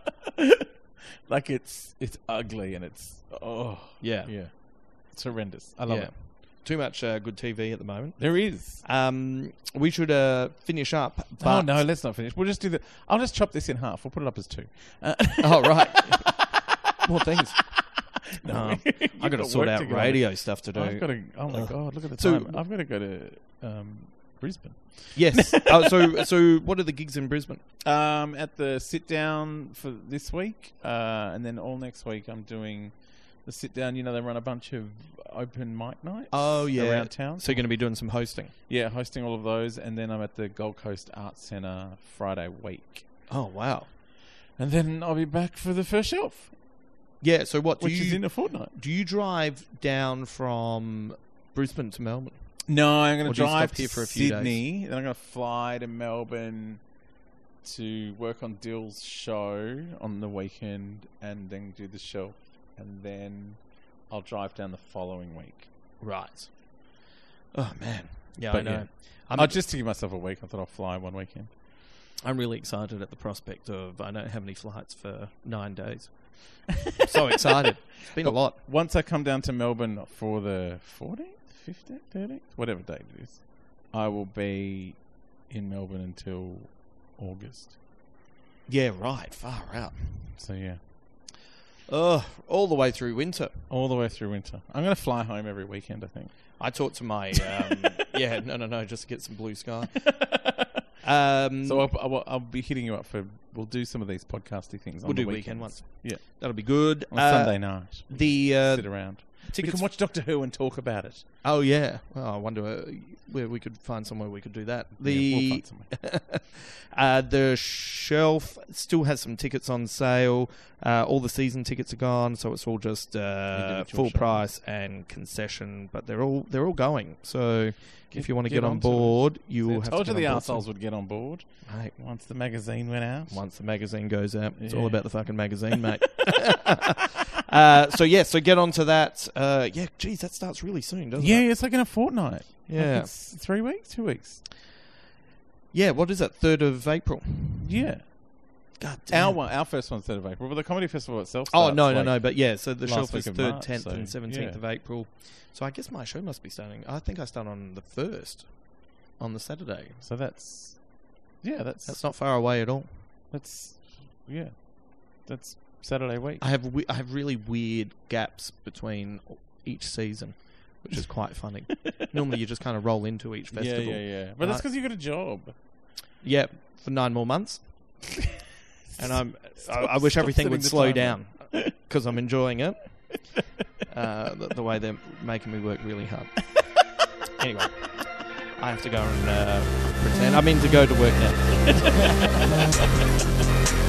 Like it's it's ugly and it's oh Yeah. yeah, it's horrendous. I love Yeah. it. Too much uh, good T V at the moment. There is. Um, we should uh, finish up. But Oh no, let's not finish. We'll just do the. I'll just chop this in half. We'll put it up as two. Uh, Oh, right. More things. no, Um, you've I got to got sort work out to get on. radio stuff to do. I've got to. Oh my Ugh. god! Look at the So- time. I've got to go to um, Brisbane. Yes. oh, so, so what are the gigs in Brisbane? Um, at the sit down for this week, uh, and then all next week I'm doing the sit down. You know, they run a bunch of open mic nights. Oh, yeah. around town. So you're going to be doing some hosting. Yeah, hosting all of those, and then I'm at the Gold Coast Arts Centre Friday week, Oh, wow. and then I'll be back for the first shelf, Yeah. So what do which you is in a fortnight. do? You drive down from Brisbane to Melbourne? No, I'm going Or to do you drive stop to here for a few Sydney, then I'm going to fly to Melbourne to work on Dill's show on the weekend, and then do the shelf, and then I'll drive down the following week. Right. Oh man. Yeah, But I know. yeah. I'm, Oh, just to give myself a week, I thought I'll fly one weekend. I'm really excited at the prospect of I don't have any flights for nine days. So excited. It's been a lot. Once I come down to Melbourne for the fourteenth, fifteenth, thirteenth, whatever date it is, I will be in Melbourne until August. Yeah, right. Far out. So yeah, Oh, all the way through winter. all the way through winter. I'm going to fly home every weekend, I think. I talked to my um, yeah no no no just to get some blue sky. Um, So I'll, I'll, I'll be hitting you up for. We'll do some of these podcasty things. we'll on the do weekend weekends. ones. Yeah, That'll be good. on Uh, Sunday night. The uh, Sit around. We tickets. can watch Doctor Who and talk about it. Oh yeah. Well, I wonder uh, where we could find somewhere we could do that. The Yeah, we'll find somewhere. uh, the shelf still has some tickets on sale. Uh, all the season tickets are gone, so it's all just uh, Individual full shows. price and concession. But they're all they're all going. So Get- if you want to get get on onto it. board, you See, I will have told to you get the on board soon. arseholes would get on board Mate, once the magazine went out. once the magazine goes out, it's all Yeah. about the fucking magazine, mate. uh, so yeah, so get onto that. Uh, yeah, geez, that starts really soon, doesn't Yeah, it? it's like in a fortnight. Like Yeah. it's three weeks, two weeks. Yeah, what is it? Third of April. Yeah. God Our one, our first one's third of April, but the comedy festival itself. Oh starts no, no, like- no! But yeah, so the last shelf week is of third, March, tenth, so, and seventeenth yeah. of April. So I guess my show must be starting. I think I start on the first, on the Saturday. So that's, yeah, that's That's not far away at all. that's, yeah, that's Saturday week. I have we- I have really weird gaps between each season, which is quite funny. Normally, you just kind of roll into each Yeah, festival. yeah, yeah. But that's Right. because you got a job. Yeah, for nine more months. And I'm. Stop- I, I wish stop everything setting would the slow timer. down because I'm enjoying it. Uh, the, the way they're making me work really hard. Anyway, I have to go and uh, pretend. I mean to go to work now.